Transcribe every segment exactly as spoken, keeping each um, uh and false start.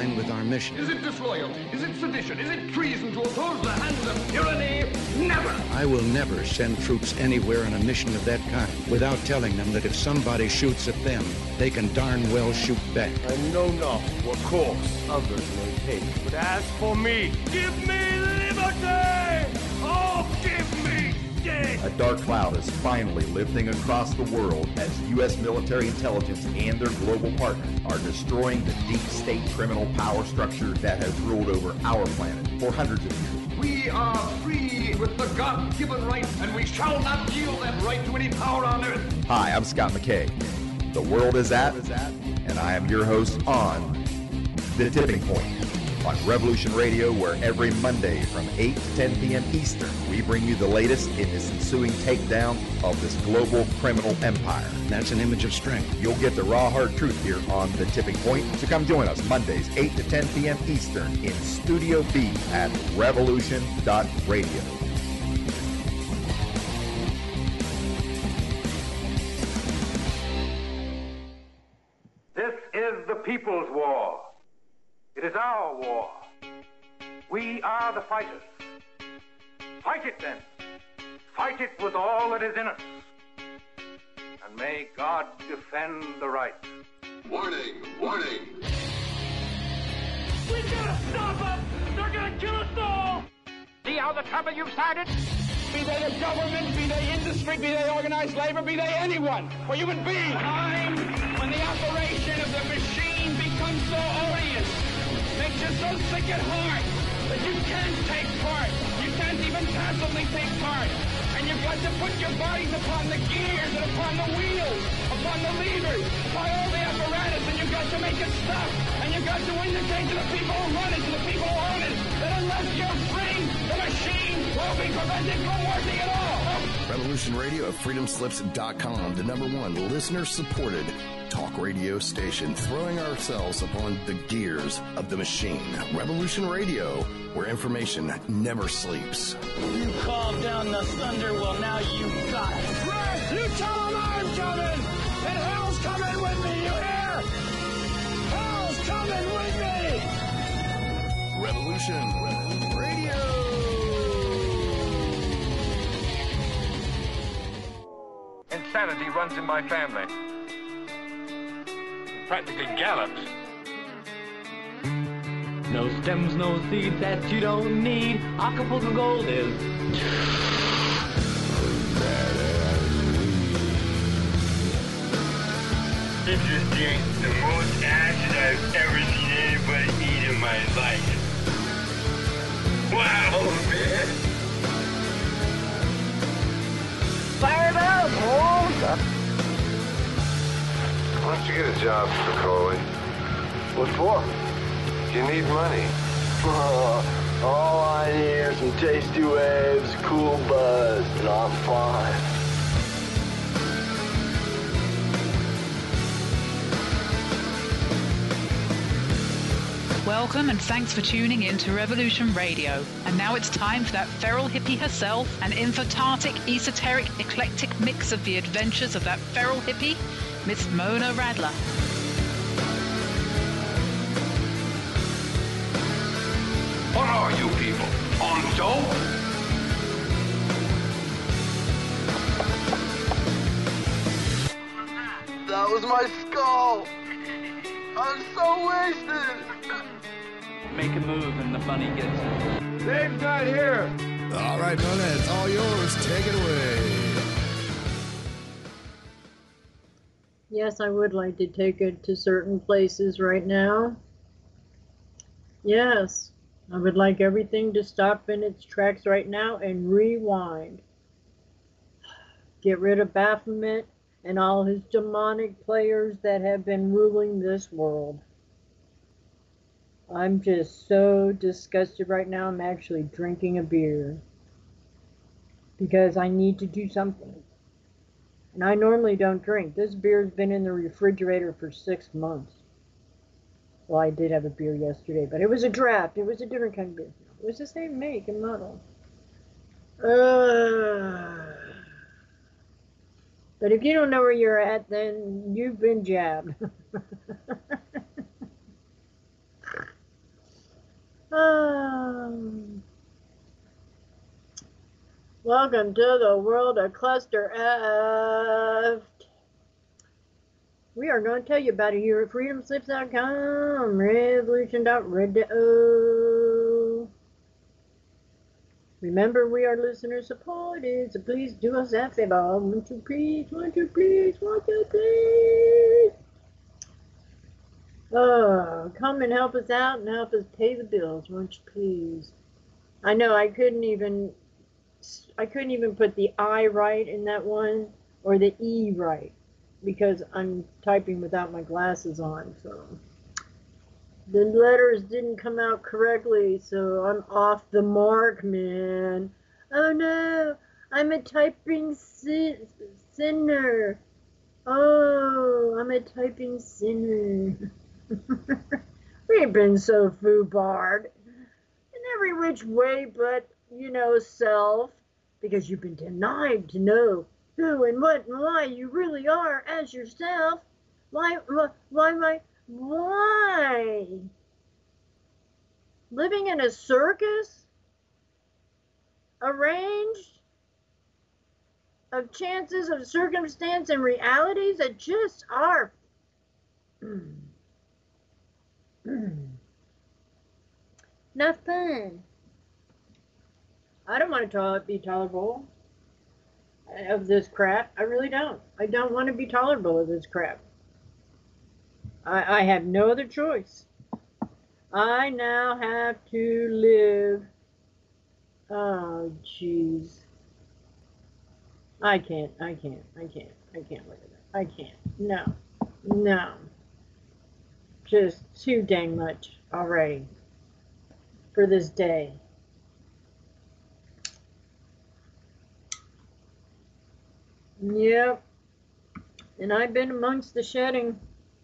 line with our mission. Is it disloyalty? Is it sedition? Is it treason to oppose the hands of tyranny? Never! I will never send troops anywhere on a mission of that kind without telling them that if somebody shoots at them, they can darn well shoot back. I know not what course others may take, but as for me, give me liberty! Oh, give me death! A dark cloud is finally lifting across the world as U S military intelligence and their global partners are destroying the deep state criminal power structure that has ruled over our planet for hundreds of years. We are free with the God-given right, and we shall not yield that right to any power on earth. Hi, I'm Scott McKay. The world is at, and I am your host on The Tipping Point on Revolution Radio, where every Monday from eight to ten p.m. Eastern, we bring you the latest in this ensuing takedown of this global criminal empire. That's an image of strength. You'll get the raw, hard truth here on The Tipping Point, so come join us Mondays, eight to ten p.m. Eastern in Studio B at revolution dot radio. This is the people's war. It is our war. We are the fighters. Fight it then. Fight it with all that is in us. And may God defend the right. Warning! Warning! We gotta stop them! They're gonna kill us all! See how the trouble you've started? Be they the government, be they industry, be they organized labor, be they anyone, or human beings. Time when the operation of the machine becomes so odious, makes you so sick at heart that you can't take part. You can't even passively take part. And you've got to put your bodies upon the gears and upon the wheels, upon the levers, by all the apparatus, and you've got to make it stop. And you've got to indicate to the people who run it, to the people who own it, that unless you're free, the machine will be prevented from working at all. Revolution Radio at freedom slips dot com, the number one listener-supported talk radio station, throwing ourselves upon the gears of the machine. Revolution Radio, where information never sleeps. You called down the thunder, well now you got it. Right, you tell them I'm coming, and hell's coming with me, you hear? Hell's coming with me! Revolution Radio. Insanity runs in my family. Practically gallops. No stems, no seeds that you don't need. Acapulco Gold is. This is the most acid I've ever seen anybody eat in my life. Wow, man! Fire it up, Holmes! Why don't you get a job, Spicoli? What for? You need money. Uh, all I need are some tasty waves, cool buzz, and I'm fine. Welcome and thanks for tuning in to Revolution Radio. And now it's time for that feral hippie herself, an infotartic, esoteric, eclectic mix of the adventures of that feral hippie, Miss Mona Radler. What are you people? On dope? That was my skull! I'm so wasted! Make a move and the bunny gets it. Dave's not here! All right, Mona, it's all yours. Take it away. Yes, I would like to take it to certain places right now. Yes, I would like everything to stop in its tracks right now and rewind. Get rid of Baphomet and all his demonic players that have been ruling this world. I'm just so disgusted right now. I'm actually drinking a beer because I need to do something. And I normally don't drink. This beer's been in the refrigerator for six months. Well, I did have a beer yesterday, but it was a draft. It was a different kind of beer. It was the same make and model. Uh, but if you don't know where you're at, then you've been jabbed. Welcome to the world of Cluster F. We are going to tell you about it here at freedom slips dot com, revolution dot radio. Remember, we are listener supported, so please do us that favor. Won't you please, won't you please, won't you please? Oh, come and help us out and help us pay the bills, won't you please? I know I couldn't even, I couldn't even put the I right in that one, or the E right, because I'm typing without my glasses on, so the letters didn't come out correctly, so I'm off the mark, man. Oh no, I'm a typing sin sinner. Oh, I'm a typing sinner. We've been so foobarred in every which way but, you know, self, because you've been denied to know who and what and why you really are as yourself. Why, why, why, why, why? Living in a circus arranged of chances of circumstance and realities that just are not fun. I don't want to talk, be tolerable of this crap. I really don't. I don't want to be tolerable of this crap. I, I have no other choice. I now have to live. Oh, jeez. I can't. I can't. I can't. I can't look at it. I can't. No. No. Just too dang much already for this day. Yep. And I've been amongst the shedding.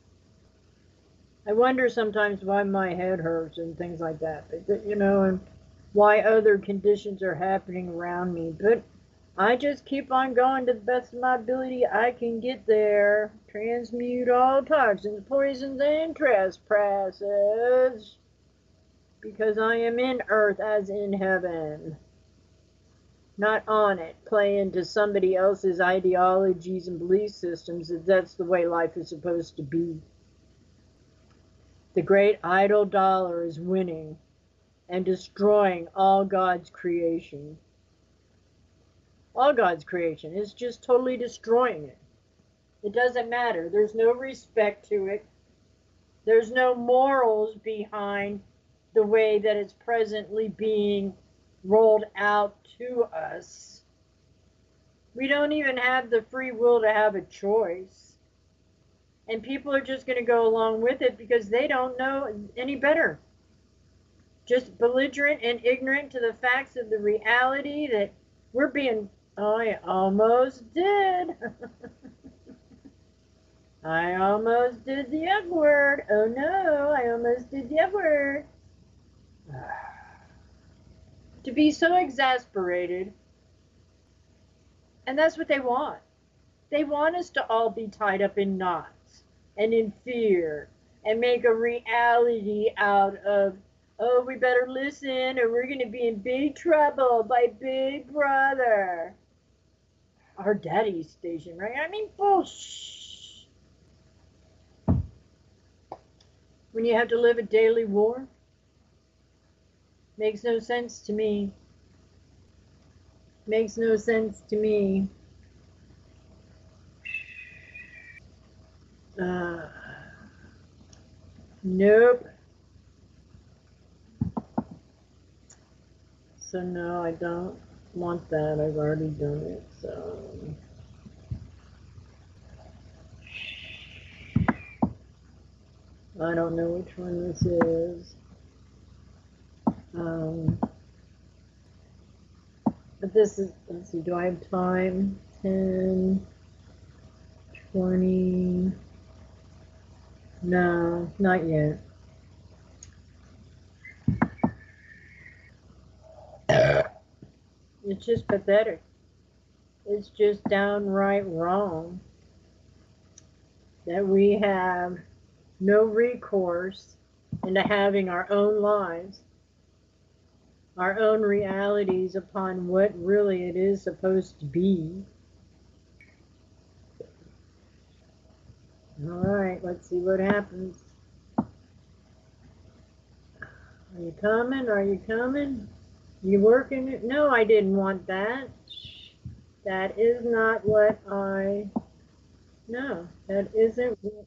I wonder sometimes why my head hurts and things like that, you know, and why other conditions are happening around me. But I just keep on going to the best of my ability. I can get there. Transmute all toxins, poisons, and trespasses. Because I am in earth as in heaven. Not on it. Play into somebody else's ideologies and belief systems that that's the way life is supposed to be. The great idol dollar is winning and destroying all God's creation. All God's creation is just totally destroying it. It doesn't matter. There's no respect to it. There's no morals behind the way that it's presently being rolled out to us. We don't even have the free will to have a choice. And people are just going to go along with it because they don't know any better. Just belligerent and ignorant to the facts of the reality that we're being... Oh, I almost did. I almost did the F word. Oh no, I almost did the F word. To be so exasperated. And that's what they want. They want us to all be tied up in knots and in fear and make a reality out of, oh, we better listen or we're going to be in big trouble by Big Brother. Our daddy's station, right? I mean, bullshit. When you have to live a daily war, makes no sense to me. Makes no sense to me. Uh, nope. So no, I don't want that. I've already done it, so. I don't know which one this is. Um, but this is, let's see, do I have time? ten, twenty, no, not yet. It's just pathetic. It's just downright wrong that we have no recourse into having our own lives our own realities upon what really it is supposed to be. All right, let's see what happens. Are you coming? Are you coming? You working it? No, I didn't want that. That is not what I... No, that isn't what...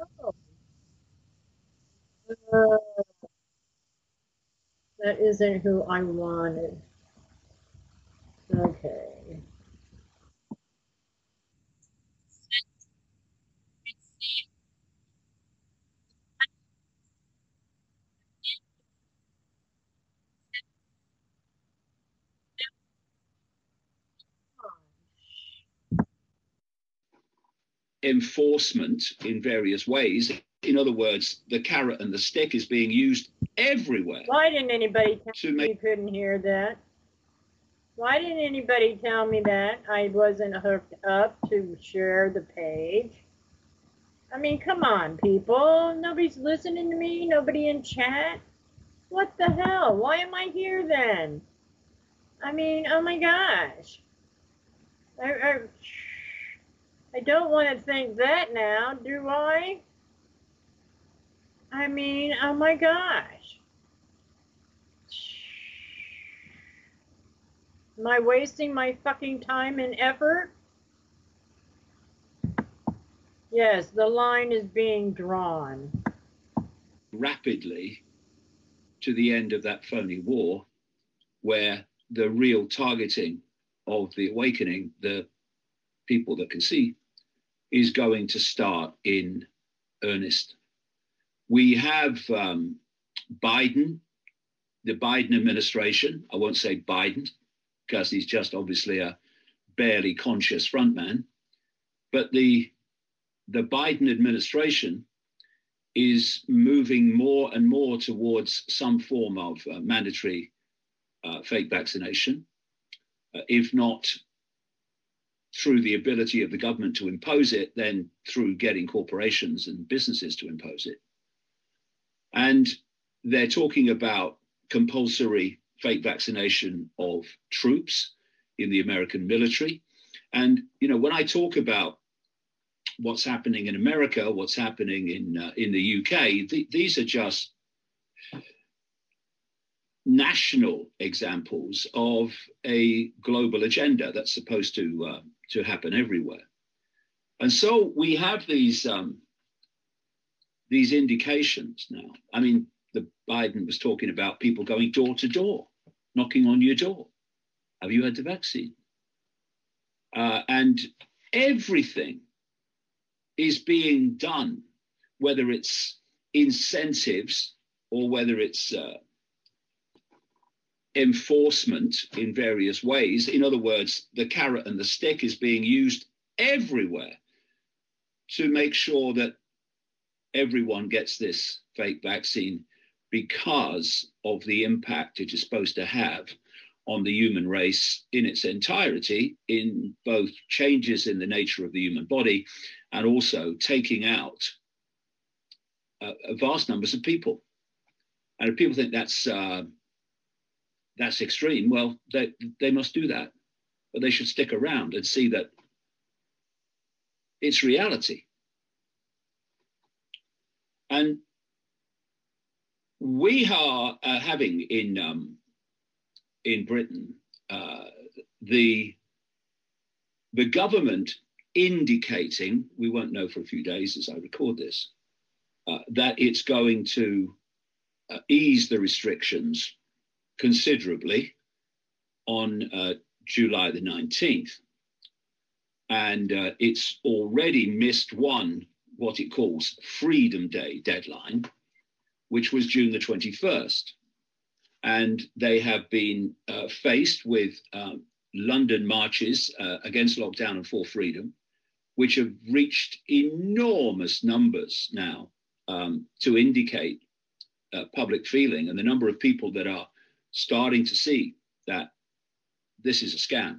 No. Uh, that isn't who I wanted. Okay. Enforcement in various ways. In other words, the carrot and the stick is being used everywhere. Why didn't anybody tell me you couldn't hear that? Why didn't anybody tell me that I wasn't hooked up to share the page? I mean, come on, people. Nobody's listening to me. Nobody in chat. What the hell? Why am I here then? I mean, oh my gosh. I, I, I don't want to think that now, do I? I mean, oh my gosh. Am I wasting my fucking time and effort? Yes, the line is being drawn. Rapidly to the end of that phony war, where the real targeting of the awakening, the people that can see, is going to start in earnest. We have um, Biden, the Biden administration. I won't say Biden, because he's just obviously a barely conscious frontman. But the, the Biden administration is moving more and more towards some form of uh, mandatory uh, fake vaccination, uh, if not through the ability of the government to impose it, then through getting corporations and businesses to impose it. And they're talking about compulsory fake vaccination of troops in the American military. And, you know, when I talk about what's happening in America, what's happening in, uh, in the U K, th- these are just national examples of a global agenda that's supposed to, uh, to happen everywhere. And so we have these, um, these indications now. I mean, the Biden was talking about people going door to door, knocking on your door. Have you had the vaccine? Uh, and everything is being done, whether it's incentives or whether it's uh, enforcement in various ways. In other words, the carrot and the stick is being used everywhere to make sure that everyone gets this fake vaccine because of the impact it is supposed to have on the human race in its entirety, in both changes in the nature of the human body and also taking out uh, vast numbers of people. And if people think that's uh, that's extreme, well, they, they must do that. But they should stick around and see that it's reality. And we are uh, having in um, in Britain uh, the the government indicating, we won't know for a few days as I record this, uh, that it's going to uh, ease the restrictions considerably on uh, July the nineteenth. And uh, it's already missed one, what it calls Freedom Day deadline, which was June the twenty-first. And they have been uh, faced with um, London marches uh, against lockdown and for freedom, which have reached enormous numbers now um, to indicate uh, public feeling and the number of people that are starting to see that this is a scam.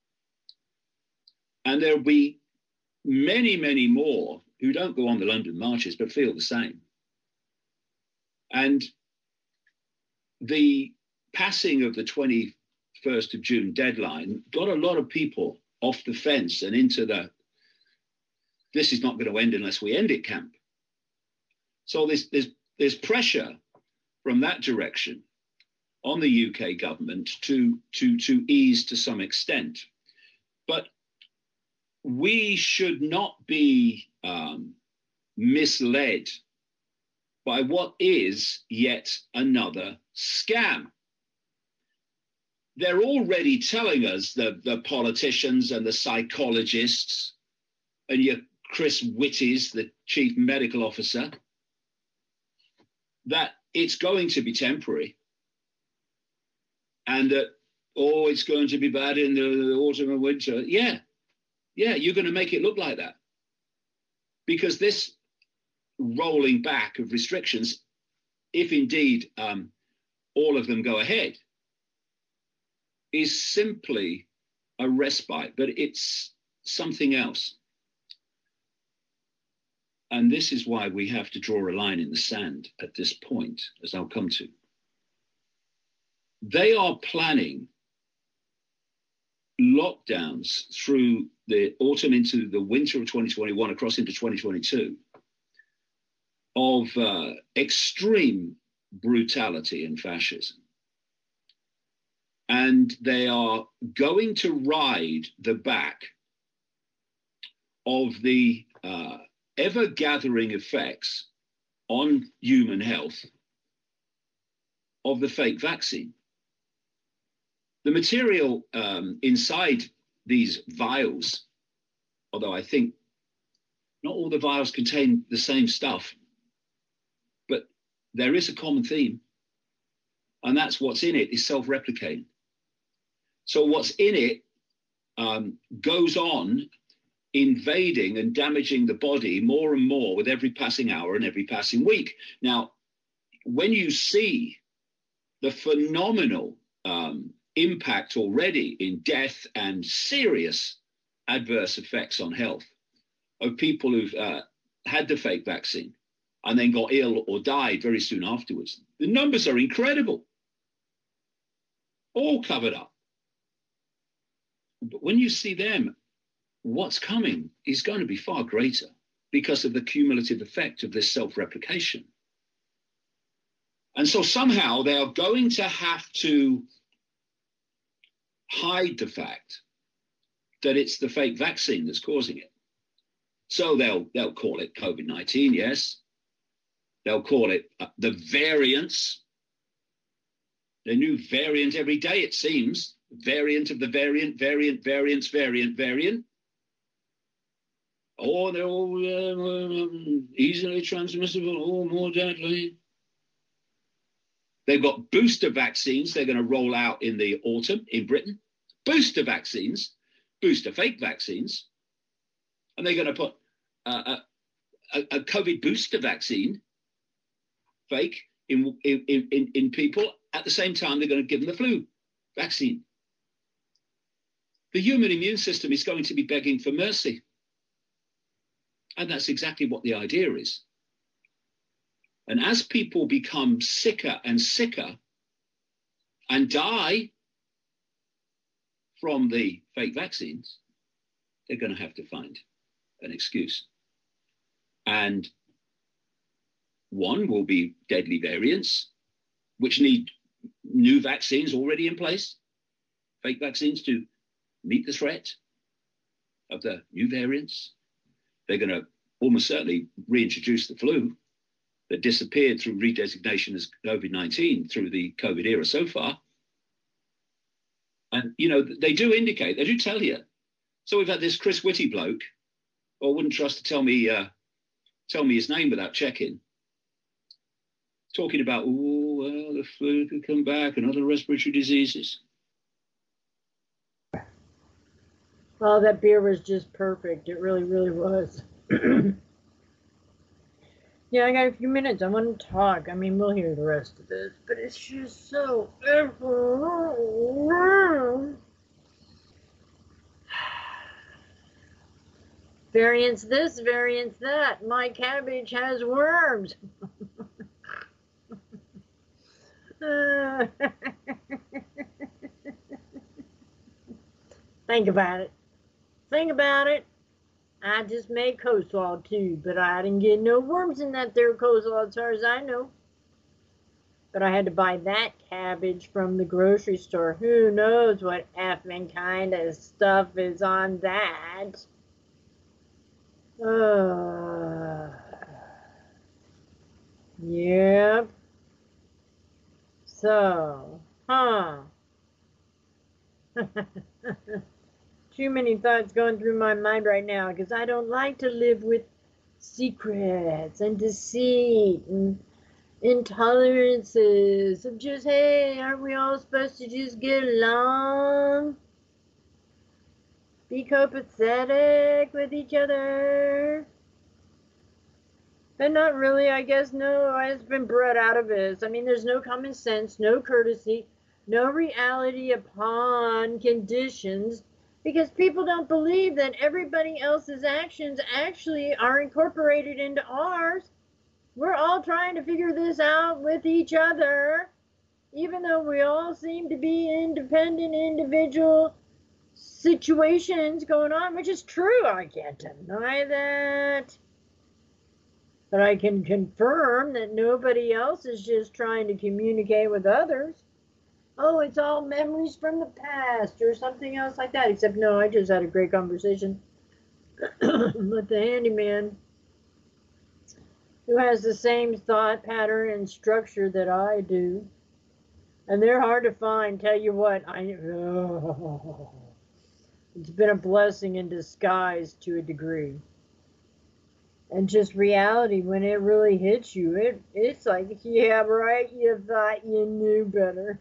And there'll be many, many more who don't go on the London marches, but feel the same. And the passing of the twenty-first of June deadline got a lot of people off the fence and into the, this is not going to end unless we end it camp. So there's, there's, there's pressure from that direction on the U K government to, to, to ease to some extent. But we should not be um, misled by what is yet another scam. They're already telling us, the, the politicians and the psychologists, and your Chris Whitties, the chief medical officer, that it's going to be temporary. And that, oh, it's going to be bad in the, the autumn and winter. Yeah, yeah, you're going to make it look like that. Because this rolling back of restrictions, if indeed um, all of them go ahead, is simply a respite, but it's something else. And this is why we have to draw a line in the sand at this point, as I'll come to. They are planning lockdowns through the autumn into the winter of twenty twenty-one, across into twenty twenty-two, of uh, extreme brutality and fascism. And they are going to ride the back of the uh, ever-gathering effects on human health of the fake vaccine. The material um, inside these vials, although I think not all the vials contain the same stuff, but there is a common theme, and that's what's in it is self-replicating. So what's in it um, goes on invading and damaging the body more and more with every passing hour and every passing week. Now, when you see the phenomenal um, impact already in death and serious adverse effects on health of people who've uh, had the fake vaccine and then got ill or died very soon afterwards, the numbers are incredible, all covered up. But when you see them, what's coming is going to be far greater because of the cumulative effect of this self-replication. And so somehow they are going to have to hide the fact that it's the fake vaccine that's causing it. So they'll, they'll call it COVID nineteen, yes. They'll call it uh, the variants. The new variant every day, it seems. Variant of the variant, variant, variants, variant, variant. Oh, they're all um, easily transmissible, all more deadly. They've got booster vaccines they're going to roll out in the autumn in Britain. Booster vaccines, booster fake vaccines. And they're going to put uh, a, a COVID booster vaccine, fake, in, in, in, in people. At the same time, they're going to give them the flu vaccine. The human immune system is going to be begging for mercy. And that's exactly what the idea is. And as people become sicker and sicker and die from the fake vaccines, they're going to have to find an excuse. And one will be deadly variants, which need new vaccines already in place, fake vaccines to meet the threat of the new variants. They're going to almost certainly reintroduce the flu that disappeared through redesignation as COVID nineteen through the COVID era so far. And, you know, they do indicate, they do tell you. So we've had this Chris Whitty bloke, I wouldn't trust to tell me, uh, tell me his name without checking, talking about, oh, well, the flu could come back and other respiratory diseases. Oh, that beer was just perfect. It really, really was. Yeah, I got a few minutes. I want to talk. I mean, we'll hear the rest of this, but it's just so... Variance this, variance that. My cabbage has worms. uh, Think about it. Think about it. I just made coleslaw too, but I didn't get no worms in that there coleslaw as far as I know. But I had to buy that cabbage from the grocery store. Who knows what effing kind of stuff is on that? Uh, yep. So, huh. Too many thoughts going through my mind right now because I don't like to live with secrets and deceit and intolerances of just, hey, aren't we all supposed to just get along? Be copacetic with each other? But not really, I guess. No, I've been brought out of this. I mean, there's no common sense, no courtesy, no reality upon conditions, because people don't believe that everybody else's actions actually are incorporated into ours. We're all trying to figure this out with each other, even though we all seem to be independent individual situations going on, which is true. I can't deny that. But I can confirm that nobody else is just trying to communicate with others. Oh, it's all memories from the past or something else like that. Except, no, I just had a great conversation with the handyman who has the same thought pattern and structure that I do. And they're hard to find. Tell you what, I oh, it's been a blessing in disguise to a degree. And just reality, when it really hits you, it it's like, yeah, right, you thought you knew better.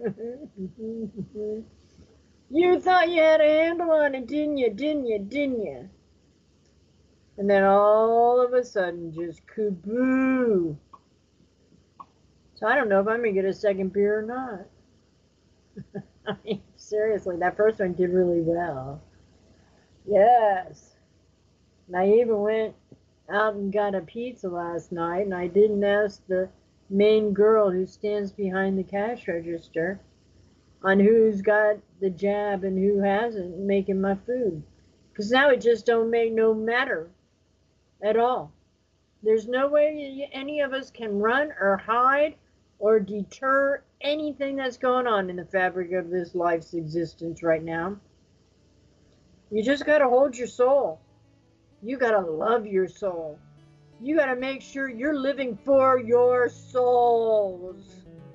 You thought you had a handle on it, didn't you, didn't you, didn't you? And then all of a sudden, just kaboo. So I don't know if I'm going to get a second beer or not. I mean, seriously, that first one did really well. Yes. And I even went out and got a pizza last night, and I didn't ask the main girl who stands behind the cash register on who's got the jab and who hasn't making my food. Because now it just don't make no matter at all. There's no way any of us can run or hide or deter anything that's going on in the fabric of this life's existence right now. You just got to hold your soul. You got to love your soul. You got to make sure you're living for your souls.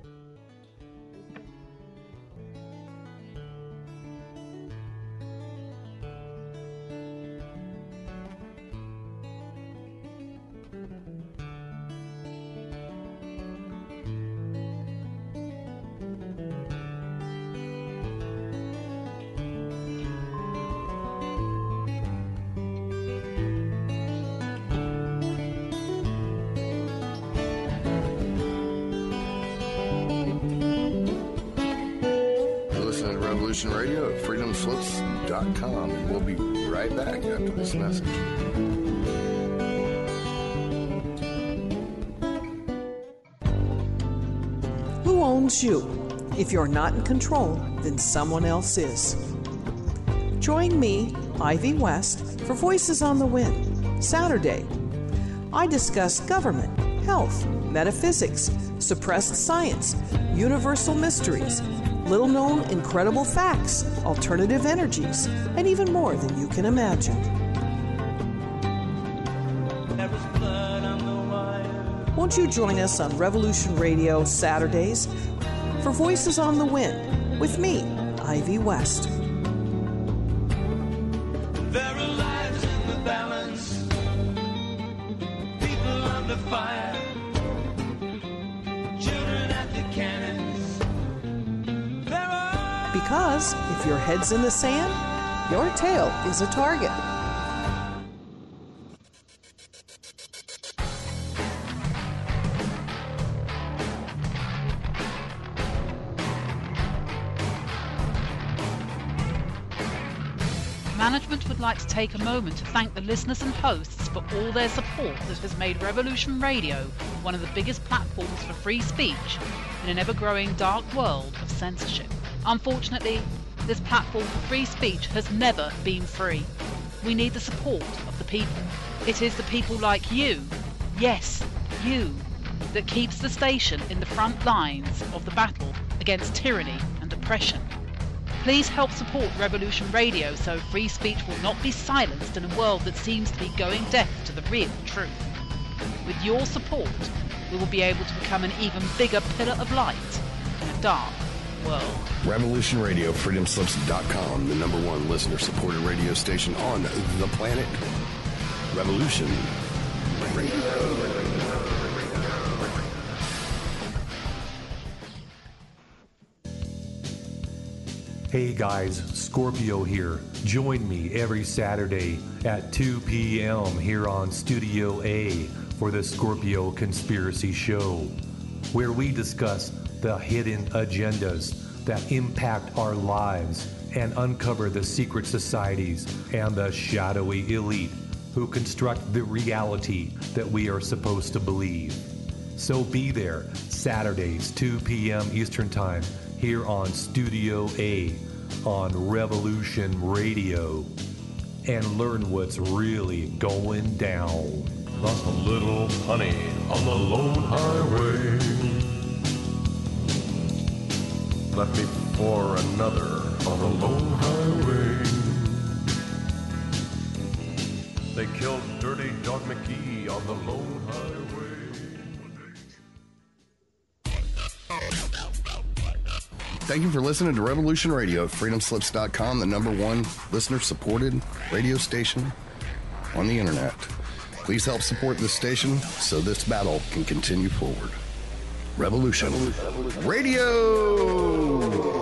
Radio at freedom slips dot com, and we'll be right back after this message. Who owns you? If you're not in control, then someone else is. Join me, Ivy West, for Voices on the Wind, Saturday. I discuss government, health, metaphysics, suppressed science, universal mysteries, little-known incredible facts, alternative energies, and even more than you can imagine. Won't you join us on Revolution Radio Saturdays for Voices on the Wind with me, Ivy West. There are lives in the balance, people under fire, children at the cannons. Because if your head's in the sand, your tail is a target. Management would like to take a moment to thank the listeners and hosts for all their support that has made Revolution Radio one of the biggest platforms for free speech in an ever-growing dark world of censorship. Unfortunately, This platform for free speech has never been free. We need the support of the people. It is the people like you, yes, you, that keeps the station in the front lines of the battle against tyranny and oppression. Please help support Revolution Radio so free speech will not be silenced in a world that seems to be going deaf to the real truth. With your support, we will be able to become an even bigger pillar of light in a dark world. Revolution Radio, freedom slips dot com, the number one listener-supported radio station on the planet. Revolution Radio. Hey guys, Scorpio here. Join me every Saturday at two p.m. here on Studio A for the Scorpio Conspiracy Show, where we discuss the hidden agendas that impact our lives and uncover the secret societies and the shadowy elite who construct the reality that we are supposed to believe. So be there Saturdays, two p.m. Eastern Time, here on Studio A on Revolution Radio, and learn what's really going down. Lost a little honey on the lone highway, left me for another on the lone highway. They killed Dirty Dog McGee on the lone highway. Thank you for listening to Revolution Radio at freedom slips dot com, the number one listener-supported radio station on the internet. Please help support this station so this battle can continue forward. Revolution, Revolution. Radio!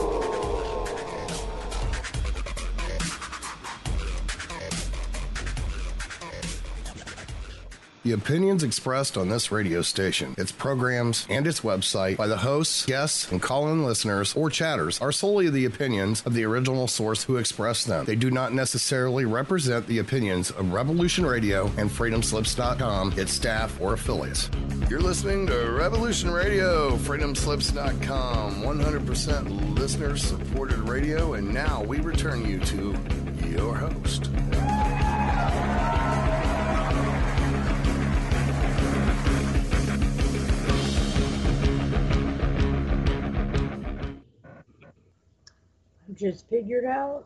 The opinions expressed on this radio station, its programs, and its website by the hosts, guests, and call-in listeners or chatters are solely the opinions of the original source who expressed them. They do not necessarily represent the opinions of Revolution Radio and freedom slips dot com, its staff, or affiliates. You're listening to Revolution Radio, freedom slips dot com, one hundred percent listener-supported radio, and now we return you to your host. Just figured out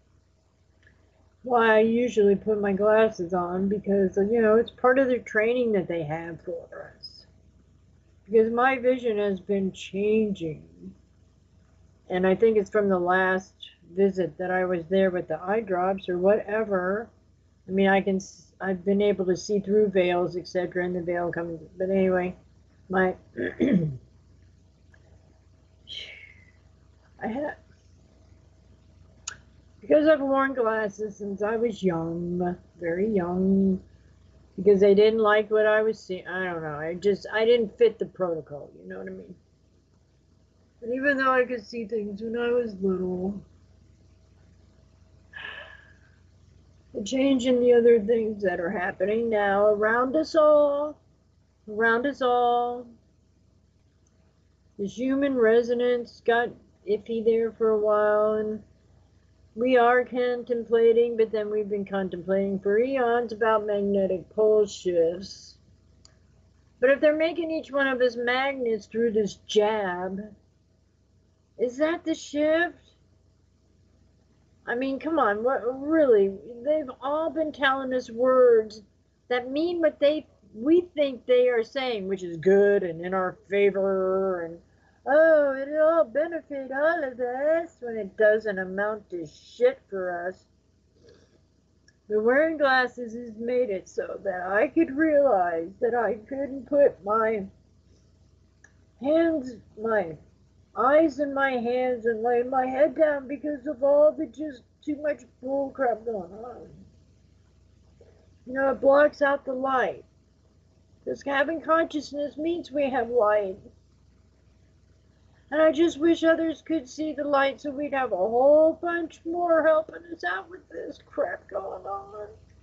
why I usually put my glasses on, because, you know, it's part of the training that they have for us. Because my vision has been changing, and I think it's from the last visit that I was there with the eye drops or whatever. I mean, I can, I've been able to see through veils, et cetera, and the veil comes, but anyway, my, I had, because I've worn glasses since I was young, very young, because they didn't like what I was seeing. I don't know. I just, I didn't fit the protocol, you know what I mean? And even though I could see things when I was little, the change in the other things that are happening now around us all, around us all, this human resonance got iffy there for a while, and we are contemplating, but then we've been contemplating for eons about magnetic pole shifts. But if they're making each one of us magnets through this jab, is that the shift? I mean, come on, what, really? They've all been telling us words that mean what they we think they are saying, which is good and in our favor, and oh, it'll all benefit all of us, when it doesn't amount to shit for us. But wearing glasses has made it so that I could realize that I couldn't put my hands, my eyes in my hands and lay my head down because of all the just too much bull crap going on. You know, it blocks out the light. Because having consciousness means we have light. And I just wish others could see the light so we'd have a whole bunch more helping us out with this crap going on.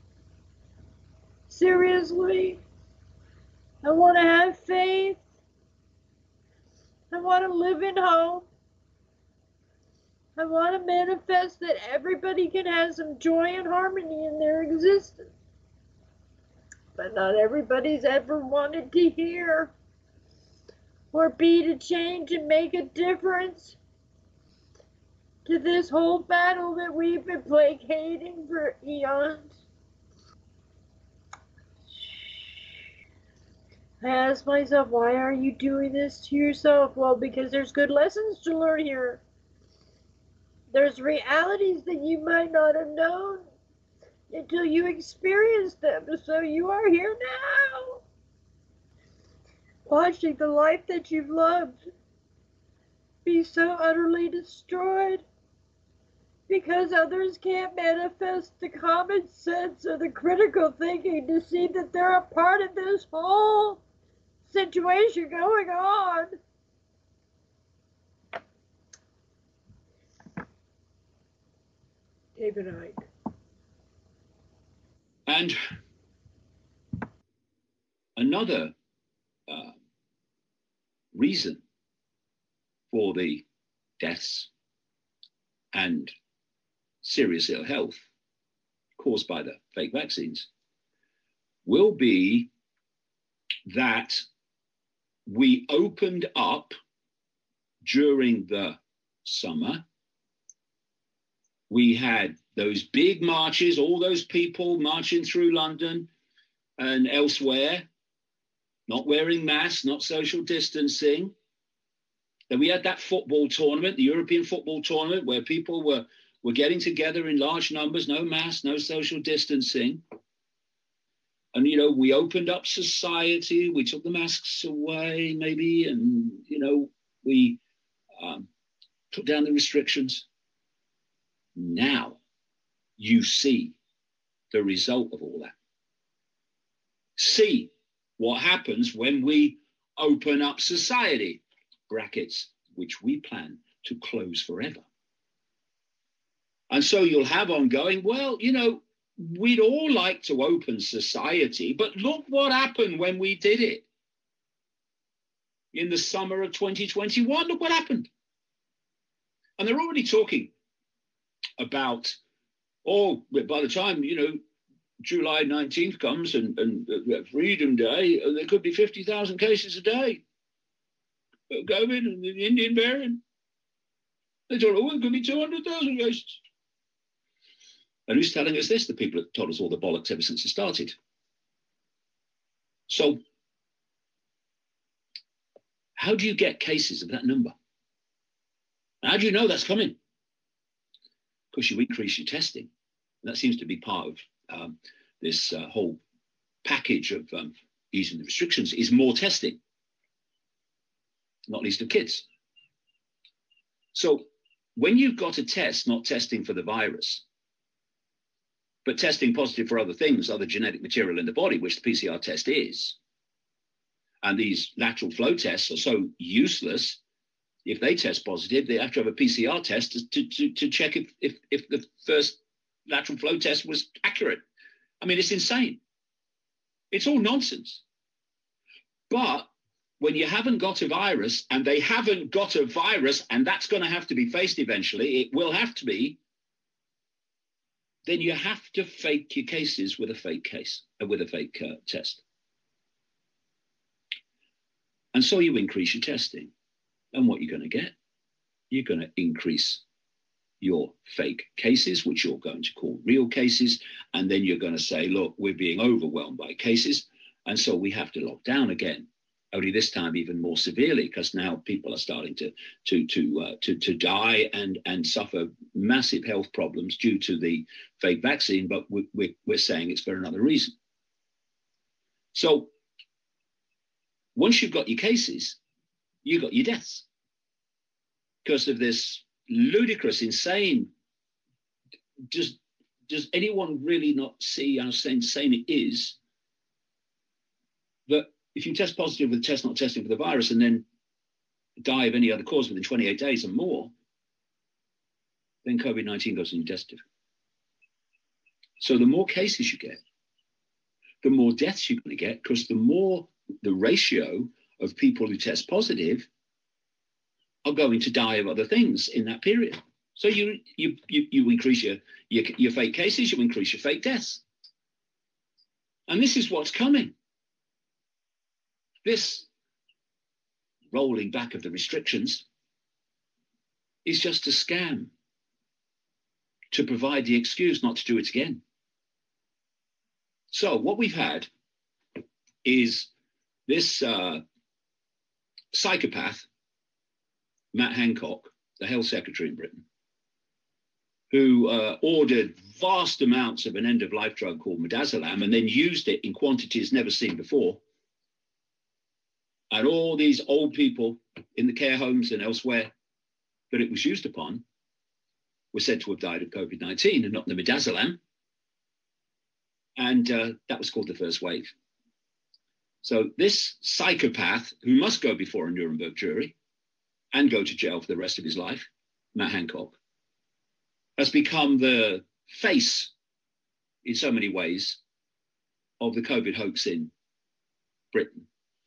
Seriously? I want to have faith. I want to live in hope. I want to manifest that everybody can have some joy and harmony in their existence. But not everybody's ever wanted to hear or be to change and make a difference to this whole battle that we've been placating for eons. I ask myself, why are you doing this to yourself? Well, because there's good lessons to learn here. There's realities that you might not have known until you experience them. So you are here now, watching the life that you've loved be so utterly destroyed because others can't manifest the common sense or the critical thinking to see that they're a part of this whole situation going on. David Icke. And another uh, reason for the deaths and serious ill health caused by the fake vaccines will be that we opened up during the summer. We had those big marches, all those people marching through London and elsewhere, not wearing masks, not social distancing. Then we had that football tournament, the European football tournament, where people were, were getting together in large numbers, no masks, no social distancing. And, you know, we opened up society, we took the masks away maybe, and, you know, we um, took down the restrictions. Now you see the result of all that. See what happens when we open up society, brackets, which we plan to close forever. And so you'll have ongoing, well, you know, we'd all like to open society, but look what happened when we did it. In the summer of twenty twenty-one, look what happened. And they're already talking about, oh, by the time, you know, July nineteenth comes and, and uh, Freedom Day, uh, there could be fifty thousand cases a day of COVID and the Indian variant. They thought, oh, it could be two hundred thousand cases. And who's telling us this? The people that told us all the bollocks ever since it started. So how do you get cases of that number? How do you know that's coming? Because you increase your testing. And that seems to be part of um, this uh, whole package of um, easing the restrictions is more testing, not least of kids. So when you've got a test, not testing for the virus, but testing positive for other things, other genetic material in the body, which the P C R test is, and these lateral flow tests are so useless. If they test positive, they have to have a P C R test to, to, to check if, if, if the first lateral flow test was accurate. I mean, it's insane. It's all nonsense. But when you haven't got a virus and they haven't got a virus, and that's going to have to be faced eventually, it will have to be, then you have to fake your cases with a fake case, uh, with a fake uh, test. And so you increase your testing. And what you're going to get, you're going to increase your fake cases, which you're going to call real cases. And then you're going to say, look, we're being overwhelmed by cases. And so we have to lock down again, only this time even more severely, because now people are starting to, to, to, uh, to, to die and, and suffer massive health problems due to the fake vaccine. But we, we, we're saying it's for another reason. So once you've got your cases, you got your deaths because of this ludicrous, insane. Does, does anyone really not see how insane it is that if you test positive with a test not testing for the virus and then die of any other cause within twenty-eight days and more, then COVID nineteen goes in your death certificate. So the more cases you get, the more deaths you're going to get, because the more the ratio of people who test positive are going to die of other things in that period. So you you you, you increase your, your your fake cases, you increase your fake deaths. And this is what's coming. This rolling back of the restrictions is just a scam to provide the excuse not to do it again. So what we've had is this uh, psychopath, Matt Hancock, the health secretary in Britain, who uh, ordered vast amounts of an end-of-life drug called midazolam and then used it in quantities never seen before. And all these old people in the care homes and elsewhere that it was used upon were said to have died of COVID nineteen and not the midazolam. And uh, that was called the first wave. So this psychopath, who must go before a Nuremberg jury and go to jail for the rest of his life, Matt Hancock, has become the face, in so many ways, of the COVID hoax in Britain.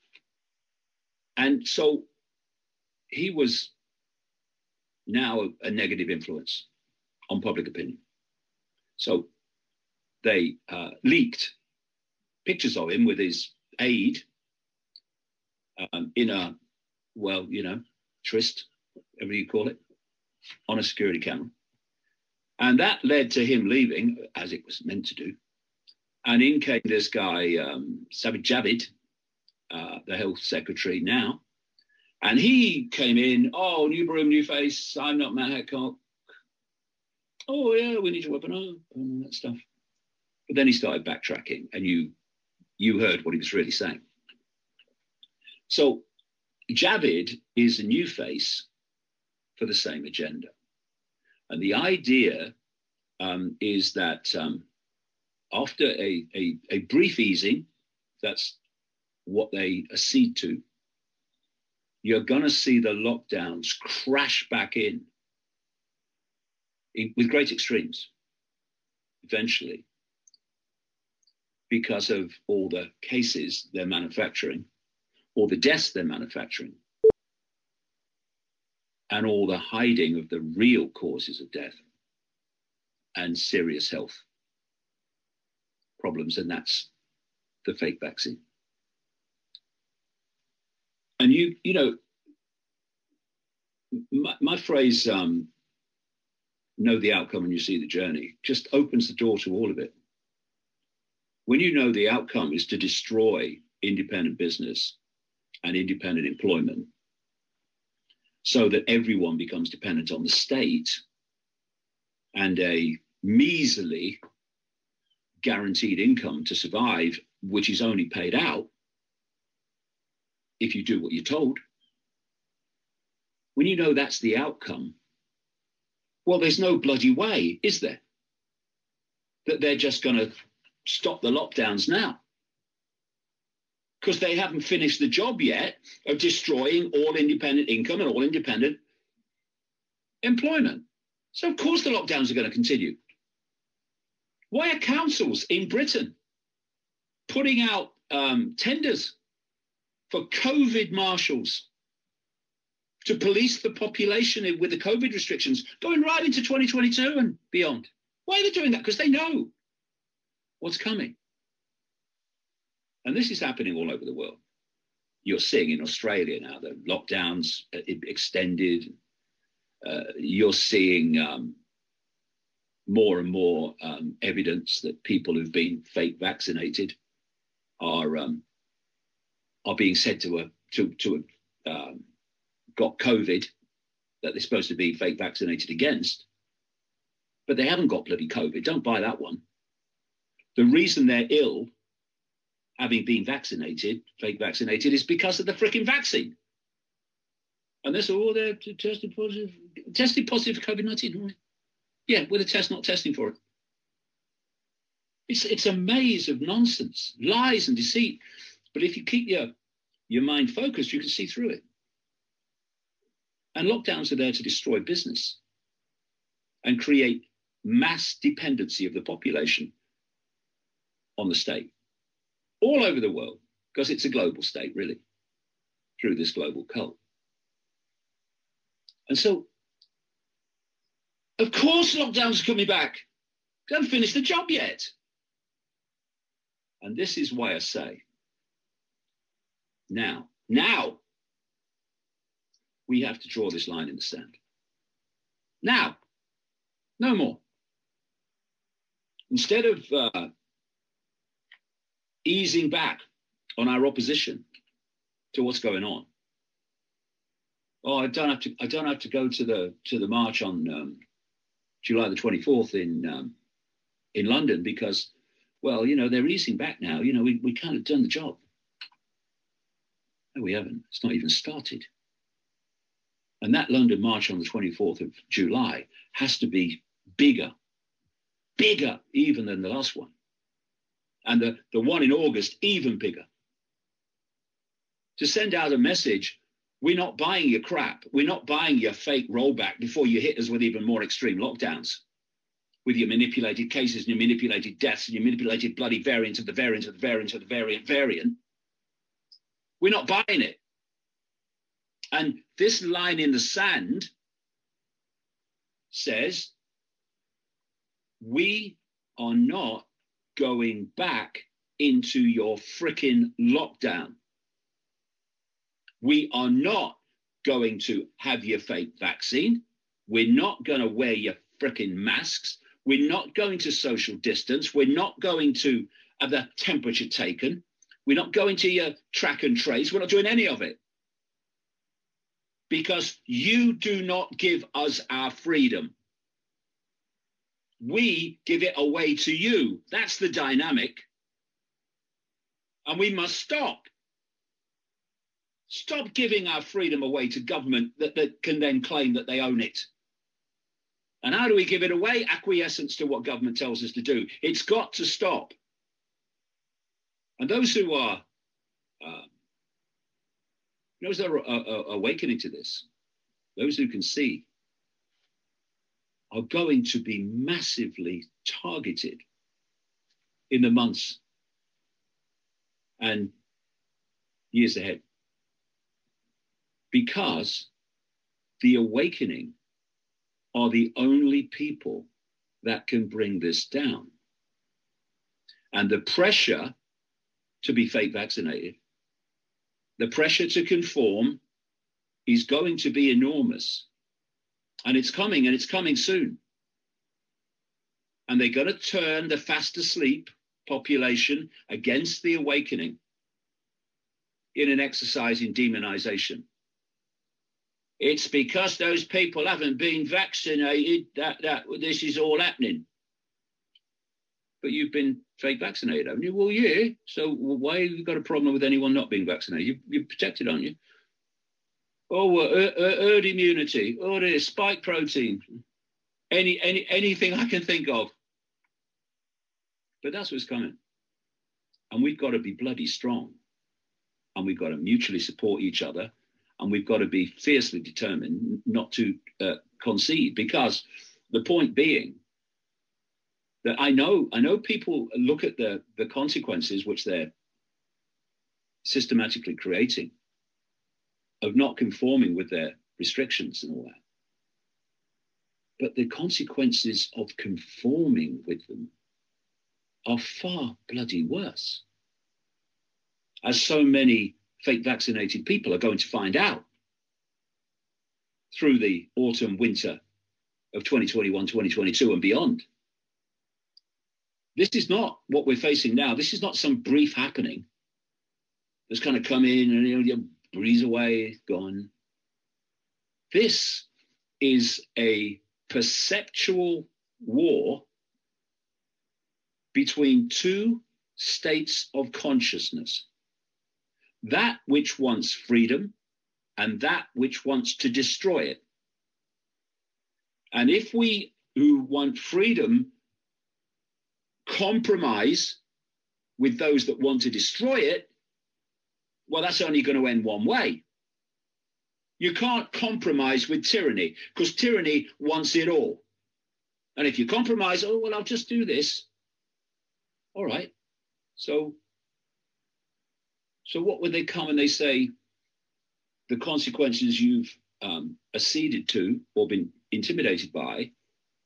And so he was now a, a negative influence on public opinion. So they uh, leaked pictures of him with his aide um, in a, well, you know, tryst, whatever you call it, on a security camera. And that led to him leaving, as it was meant to do. And in came this guy, um, Sajid Javid, uh, the health secretary now. And he came in, oh, new broom, new face, I'm not Matt Hancock. Oh, yeah, we need to open up and that stuff. But then he started backtracking, and you, you heard what he was really saying. So Javid is a new face for the same agenda. And the idea um, is that um, after a, a, a brief easing, that's what they accede to, you're going to see the lockdowns crash back in, in with great extremes eventually, because of all the cases they're manufacturing, all the deaths they're manufacturing, and all the hiding of the real causes of death and serious health problems, and that's the fake vaccine. And you, you know, my, my phrase, um, know the outcome and you see the journey, just opens the door to all of it. When you know the outcome is to destroy independent business and independent employment, so that everyone becomes dependent on the state and a measly guaranteed income to survive, which is only paid out if you do what you're told. When you know that's the outcome, well, there's no bloody way, is there, that they're just going to stop the lockdowns now? Because they haven't finished the job yet of destroying all independent income and all independent employment. So of course the lockdowns are going to continue. Why are councils in Britain putting out um, tenders for COVID marshals to police the population with the COVID restrictions going right into twenty twenty-two and beyond? Why are they doing that? Because they know what's coming. And this is happening all over the world. You're seeing in Australia now the lockdowns extended. Uh, you're seeing um, more and more um, evidence that people who've been fake vaccinated are um, are being said to have to to have um, got COVID that they're supposed to be fake vaccinated against, but they haven't got bloody COVID. Don't buy that one. The reason they're ill, having been vaccinated, fake vaccinated, is because of the freaking vaccine. And they say, oh, they're tested positive, tested positive for COVID nineteen. Yeah, with a test not testing for it. It's, it's a maze of nonsense, lies and deceit. But if you keep your, your mind focused, you can see through it. And lockdowns are there to destroy business and create mass dependency of the population on the state all over the world, because it's a global state, really, through this global cult. And so Of course lockdowns are coming back. They haven't finished the job yet. And this is why I say, now, now, we have to draw this line in the sand. Now, no more. Instead of uh, easing back on our opposition to what's going on. Oh, I don't have to. I don't have to go to the to the march on um, July the twenty-fourth in um, in London because, well, you know, they're easing back now. You know, we we kind of done the job. No, we haven't. It's not even started. And that London march on the twenty-fourth of July has to be bigger, bigger even than the last one. And the, the one in August, even bigger. To send out a message, we're not buying your crap. We're not buying your fake rollback before you hit us with even more extreme lockdowns, with your manipulated cases and your manipulated deaths and your manipulated bloody variant of the variant of the variant of the variant variant. We're not buying it. And this line in the sand says, we are not going back into your frickin' lockdown. We are not going to have your fake vaccine. We're not going to wear your frickin' masks. We're not going to social distance. We're not going to have the temperature taken. We're not going to your track and trace. We're not doing any of it. Because you do not give us our freedom. We give it away to you. That's the dynamic. And we must stop. Stop giving our freedom away to government that, that can then claim that they own it. And how do we give it away? Acquiescence to what government tells us to do. It's got to stop. And those who are, uh, those that are uh, uh, awakening to this, those who can see, are going to be massively targeted in the months and years ahead. Because the awakening are the only people that can bring this down. And the pressure to be fake vaccinated, the pressure to conform is going to be enormous. And it's coming, and it's coming soon. And they're going to turn the fast asleep population against the awakening in an exercise in demonization. It's because those people haven't been vaccinated that, that this is all happening. But you've been fake vaccinated, haven't you? Well, yeah. So why have you got a problem with anyone not being vaccinated? You, you're protected, aren't you? Oh, uh, uh, herd immunity. Oh, there's spike protein. Any, any, anything I can think of. But that's what's coming. And we've got to be bloody strong. And we've got to mutually support each other. And we've got to be fiercely determined not to uh, concede. Because the point being that I know, I know people look at the, the consequences which they're systematically creating of not conforming with their restrictions and all that. But the consequences of conforming with them are far bloody worse. As so many fake vaccinated people are going to find out through the autumn, winter of twenty twenty-one, twenty twenty-two and beyond. This is not what we're facing now. This is not some brief happening that's kind of come in and, you know, you breeze away, gone. This is a perceptual war between two states of consciousness. That which wants freedom and that which wants to destroy it. And if we who want freedom compromise with those that want to destroy it, well, that's only going to end one way. You can't compromise with tyranny because tyranny wants it all. And if you compromise, oh, well, I'll just do this. All right. So, so what would they come and they say, the consequences you've um, acceded to or been intimidated by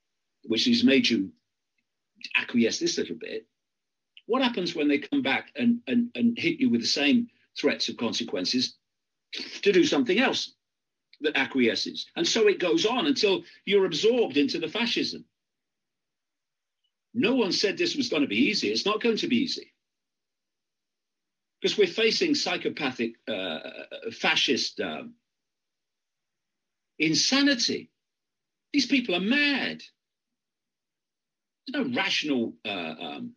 which has made you acquiesce this little bit, what happens when they come back and, and, and hit you with the same threats of consequences to do something else that acquiesces? And so it goes on until you're absorbed into the fascism. No one said this was going to be easy. It's not going to be easy. Because we're facing psychopathic, uh, fascist um, insanity. These people are mad. There's no rational uh, um,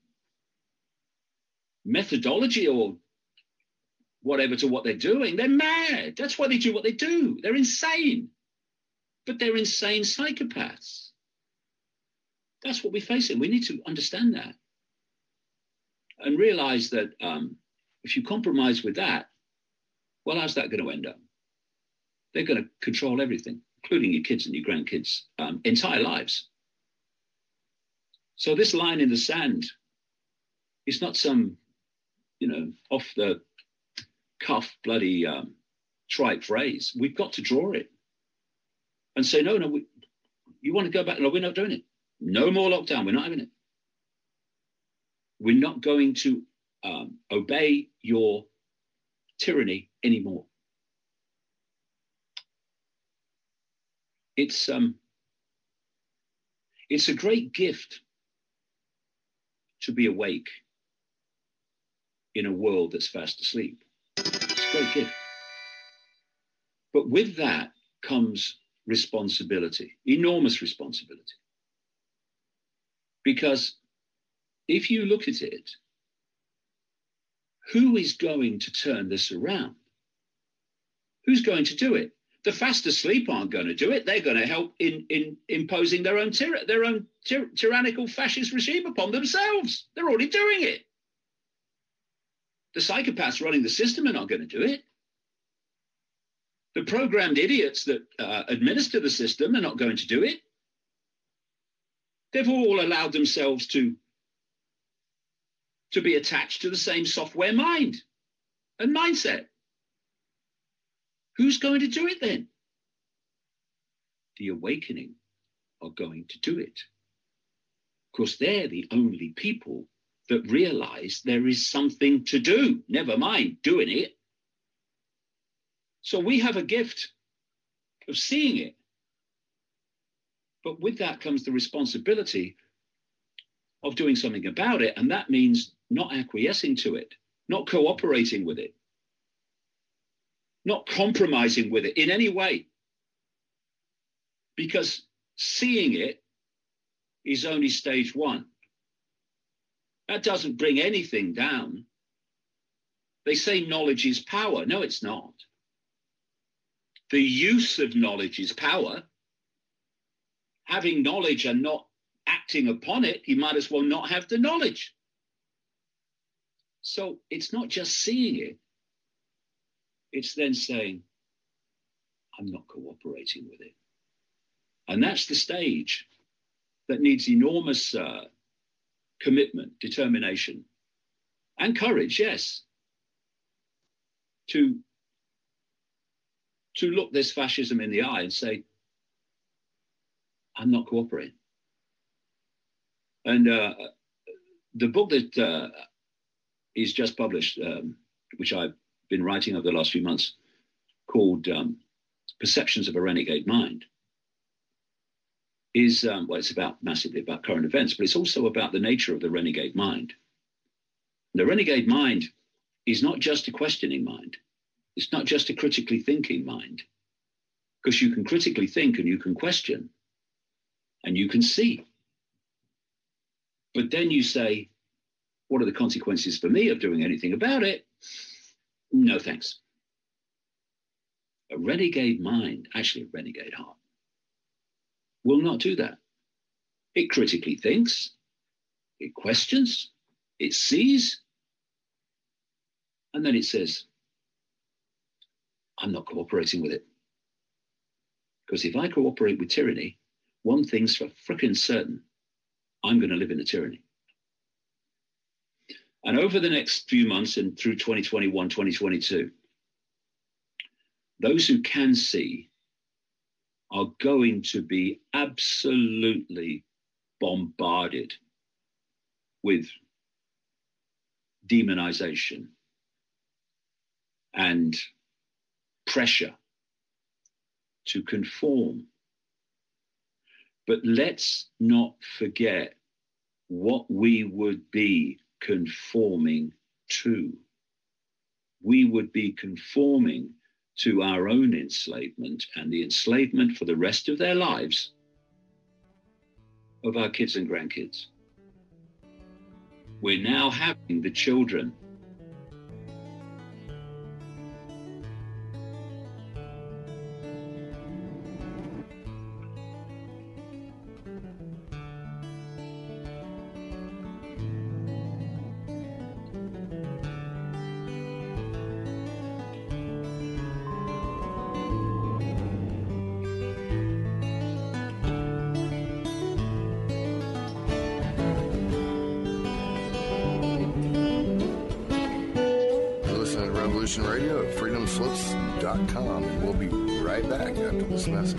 methodology or whatever to what they're doing. They're mad. That's why they do what they do. They're insane. But they're insane psychopaths. That's what we're facing. We need to understand that and realize that um, if you compromise with that, well, how's that going to end up? They're going to control everything, including your kids and your grandkids' um, entire lives. So this line in the sand is not some, you know, off the cuff bloody um, trite phrase. We've got to draw it and say, no, no, we, you want to go back? No, we're not doing it. No more lockdown. We're not having it. We're not going to um, obey your tyranny anymore. It's um, it's a great gift to be awake in a world that's fast asleep. It's a great gift. But with that comes responsibility, enormous responsibility. Because if you look at it, who is going to turn this around? Who's going to do it? The fast asleep aren't going to do it. They're going to help in, in imposing their own, tyra- their own tyr- tyrannical fascist regime upon themselves. They're already doing it. The psychopaths running the system are not going to do it. The programmed idiots that uh, administer the system are not going to do it. They've all allowed themselves to, to be attached to the same software mind and mindset. Who's going to do it then? The awakening are going to do it. Of course, they're the only people that realize there is something to do, never mind doing it. So we have a gift of seeing it. But with that comes the responsibility of doing something about it. And that means not acquiescing to it, not cooperating with it, not compromising with it in any way. Because seeing it is only stage one. That doesn't bring anything down. They say knowledge is power. No, it's not. The use of knowledge is power. Having knowledge and not acting upon it, you might as well not have the knowledge. So it's not just seeing it. It's then saying, I'm not cooperating with it. And that's the stage that needs enormous uh, commitment, determination, and courage, yes, to, to look this fascism in the eye and say, I'm not cooperating. And uh, the book that uh, is just published, um, which I've been writing over the last few months, called um, Perceptions of a Renegade Mind, is, um, well, it's about massively about current events, but it's also about the nature of the renegade mind. The renegade mind is not just a questioning mind. It's not just a critically thinking mind, because you can critically think and you can question and you can see. But then you say, what are the consequences for me of doing anything about it? No, thanks. A renegade mind, actually a renegade heart, will not do that. It critically thinks, it questions, it sees, and then it says, I'm not cooperating with it. Because if I cooperate with tyranny, one thing's for frickin' certain, I'm going to live in a tyranny. And over the next few months and through twenty twenty-one, twenty twenty-two, those who can see are going to be absolutely bombarded with demonization and pressure to conform. But let's not forget what we would be conforming to. We would be conforming to our own enslavement and the enslavement for the rest of their lives of our kids and grandkids. We're now having the children Radio at freedom slips dot com, and we'll be right back after this message.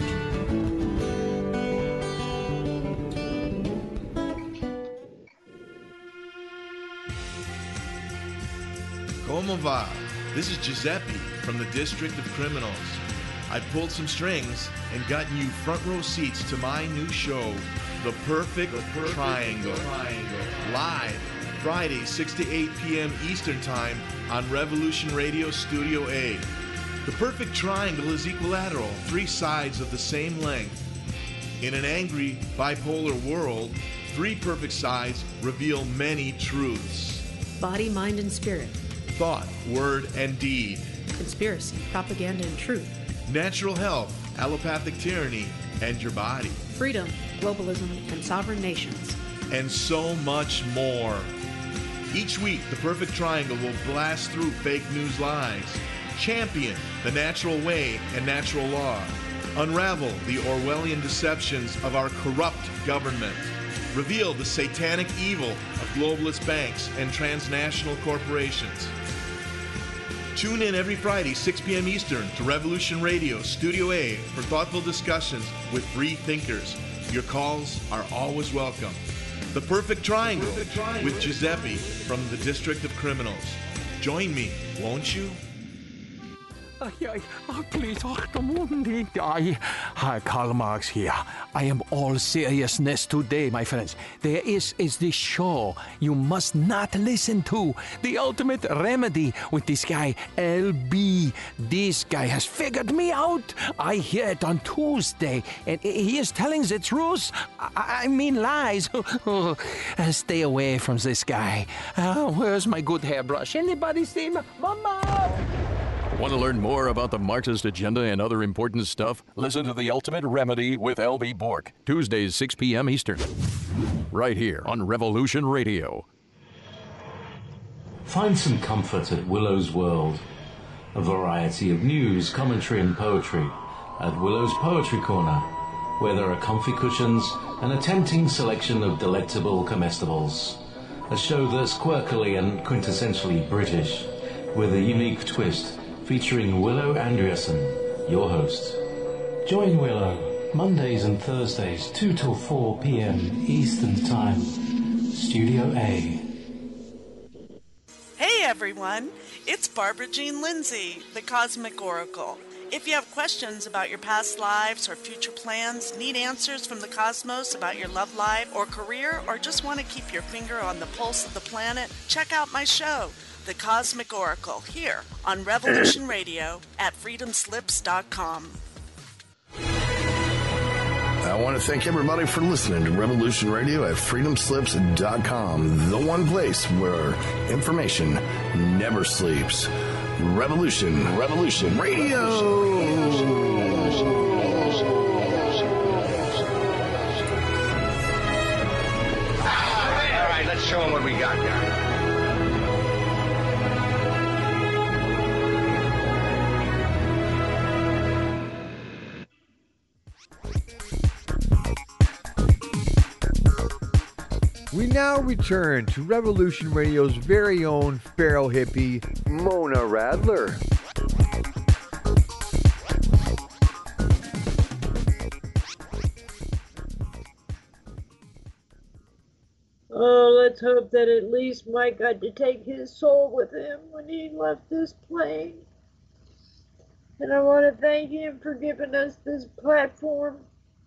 Como va? This is Giuseppe from the District of Criminals. I pulled some strings and gotten you front row seats to my new show, The Perfect, the Perfect Triangle. Triangle. Live Friday, six to eight p.m. Eastern Time on Revolution Radio Studio A. The perfect triangle is equilateral, three sides of the same length. In an angry, bipolar world, three perfect sides reveal many truths. Body, mind, and spirit. Thought, word, and deed. Conspiracy, propaganda, and truth. Natural health, allopathic tyranny, and your body. Freedom, globalism, and sovereign nations. And so much more. Each week, the Perfect Triangle will blast through fake news lies, champion the natural way and natural law, unravel the Orwellian deceptions of our corrupt government, reveal the satanic evil of globalist banks and transnational corporations. Tune in every Friday, six p.m. Eastern, to Revolution Radio Studio A for thoughtful discussions with free thinkers. Your calls are always welcome. The Perfect Triangle, Perfect Triangle with Giuseppe from the District of Criminals. Join me, won't you? Uh, yeah, uh, please, oh, the morning. I, hi, Karl Marx here. I am all seriousness today, my friends. There is is this show you must not listen to. The Ultimate Remedy with this guy, L B. This guy has figured me out. I hear it on Tuesday, and he is telling the truth. I, I mean lies. Stay away from this guy. Uh, where's my good hairbrush? Anybody see me? Mama! Want to learn more about the Marxist agenda and other important stuff? Listen to The Ultimate Remedy with L B. Bork, Tuesdays, six p.m. Eastern, right here on Revolution Radio. Find some comfort at Willow's World. A variety of news, commentary and poetry at Willow's Poetry Corner, where there are comfy cushions and a tempting selection of delectable comestibles. A show that's quirkily and quintessentially British, with a unique twist, featuring Willow Andreasen, your host. Join Willow, Mondays and Thursdays, two till four p.m. Eastern Time, Studio A. Hey everyone, it's Barbara Jean Lindsay, the Cosmic Oracle. If you have questions about your past lives or future plans, need answers from the cosmos about your love life or career, or just want to keep your finger on the pulse of the planet, check out my show, The Cosmic Oracle, here on Revolution Radio at freedom slips dot com. I want to thank everybody for listening to Revolution Radio at freedom slips dot com, the one place where information never sleeps. Revolution, Revolution Radio. All right, all right, let's show them what we got here. We now return to Revolution Radio's very own feral hippie, Mona Radler. let's hope that at least Mike got to take his soul with him when he left this plane. And I want to thank him for giving us this platform.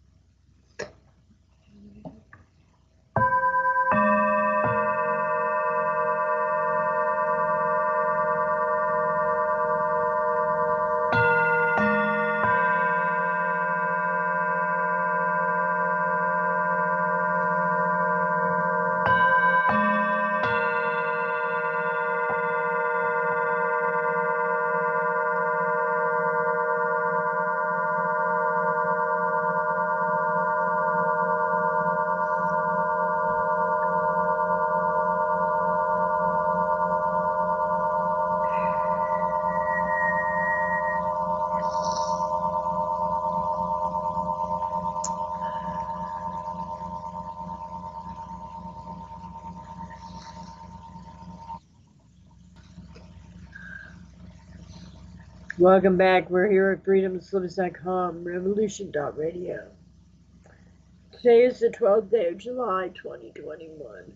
Welcome back. We're here at freedom slips dot com, revolution dot radio. Today is the twelfth day of July, twenty twenty-one.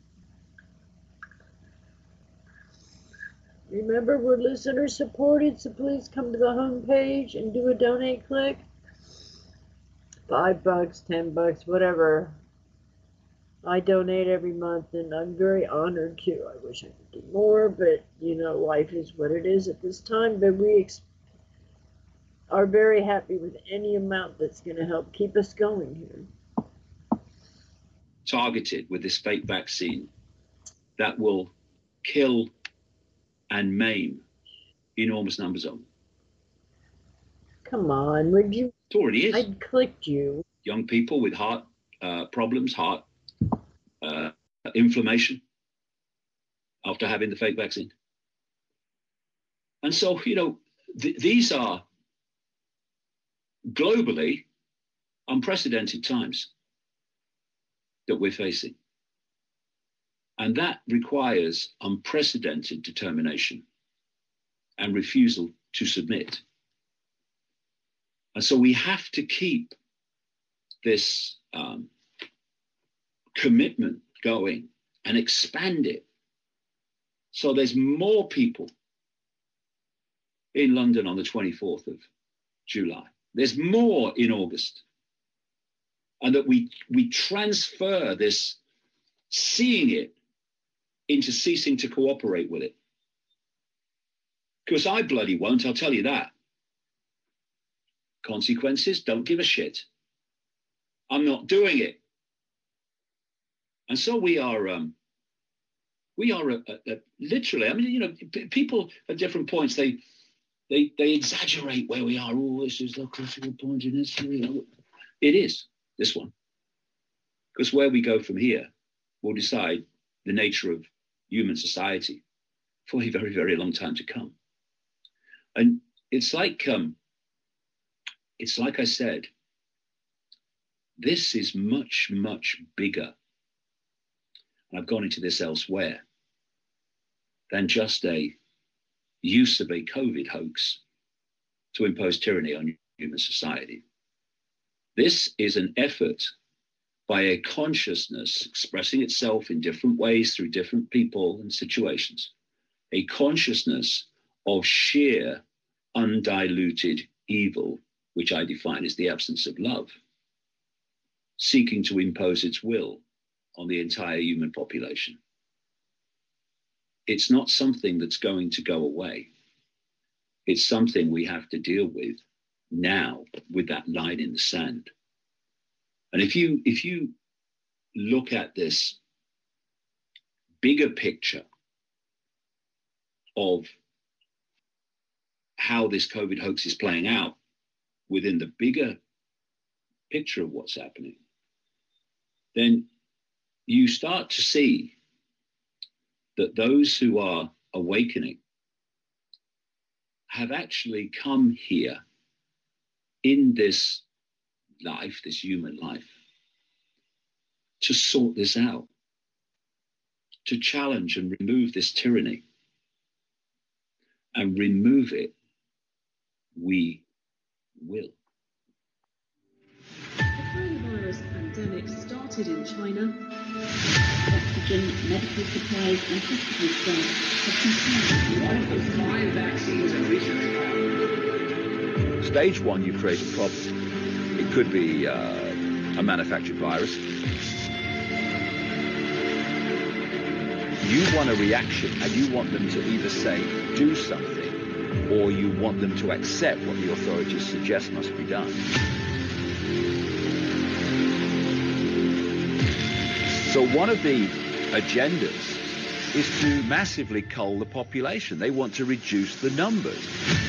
Remember, we're listener supported, so please come to the home page and do a donate click. Five bucks, ten bucks, whatever. I donate every month, and I'm very honored to. I wish I could do more, but, you know, life is what it is at this time. But we ex- are very happy with any amount that's going to help keep us going here. Targeted with this fake vaccine that will kill and maim enormous numbers of them. Come on, would you? It already is. I clicked you. Young people with heart uh, problems, heart uh, inflammation after having the fake vaccine. And so, you know, th- these are globally unprecedented times that we're facing. And that requires unprecedented determination and refusal to submit. And so we have to keep this um, commitment going and expand it. So there's more people in London on the twenty-fourth of July. There's more in August. And that we, we transfer this seeing it into ceasing to cooperate with it. Because I bloody won't, I'll tell you that. Consequences, don't give a shit. I'm not doing it. And so we are, um, we are a, a, a, literally, I mean, you know, p- people at different points, they, they, they exaggerate where we are. Oh, this is the critical point in history. It is, this one. Because where we go from here will decide the nature of human society for a very, very long time to come. And it's like, um, it's like I said, this is much, much bigger, and I've gone into this elsewhere, than just a use of a COVID hoax to impose tyranny on human society. This is an effort by a consciousness expressing itself in different ways through different people and situations, a consciousness of sheer, undiluted evil, which I define as the absence of love, seeking to impose its will on the entire human population. It's not something that's going to go away. It's something we have to deal with now with that line in the sand. And if you, if you look at this bigger picture of how this COVID hoax is playing out within the bigger picture of what's happening, then you start to see that those who are awakening have actually come here in this life, this human life, to sort this out, to challenge and remove this tyranny. And remove it, we will. The coronavirus pandemic started in China oxygen, medical supplies, and hospital staff have confirmed One of the five vaccines and research trials. Stage one, you create a problem. It could be uh, a manufactured virus. You want a reaction, and you want them to either say, do something, or you want them to accept what the authorities suggest must be done. So one of the agendas is to massively cull the population. They want to reduce the numbers.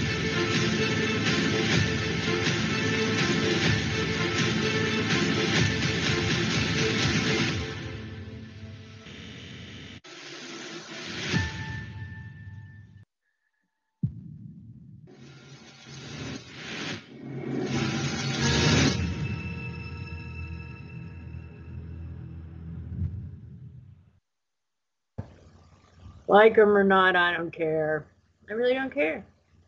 Like them or not, I don't care. I really don't care.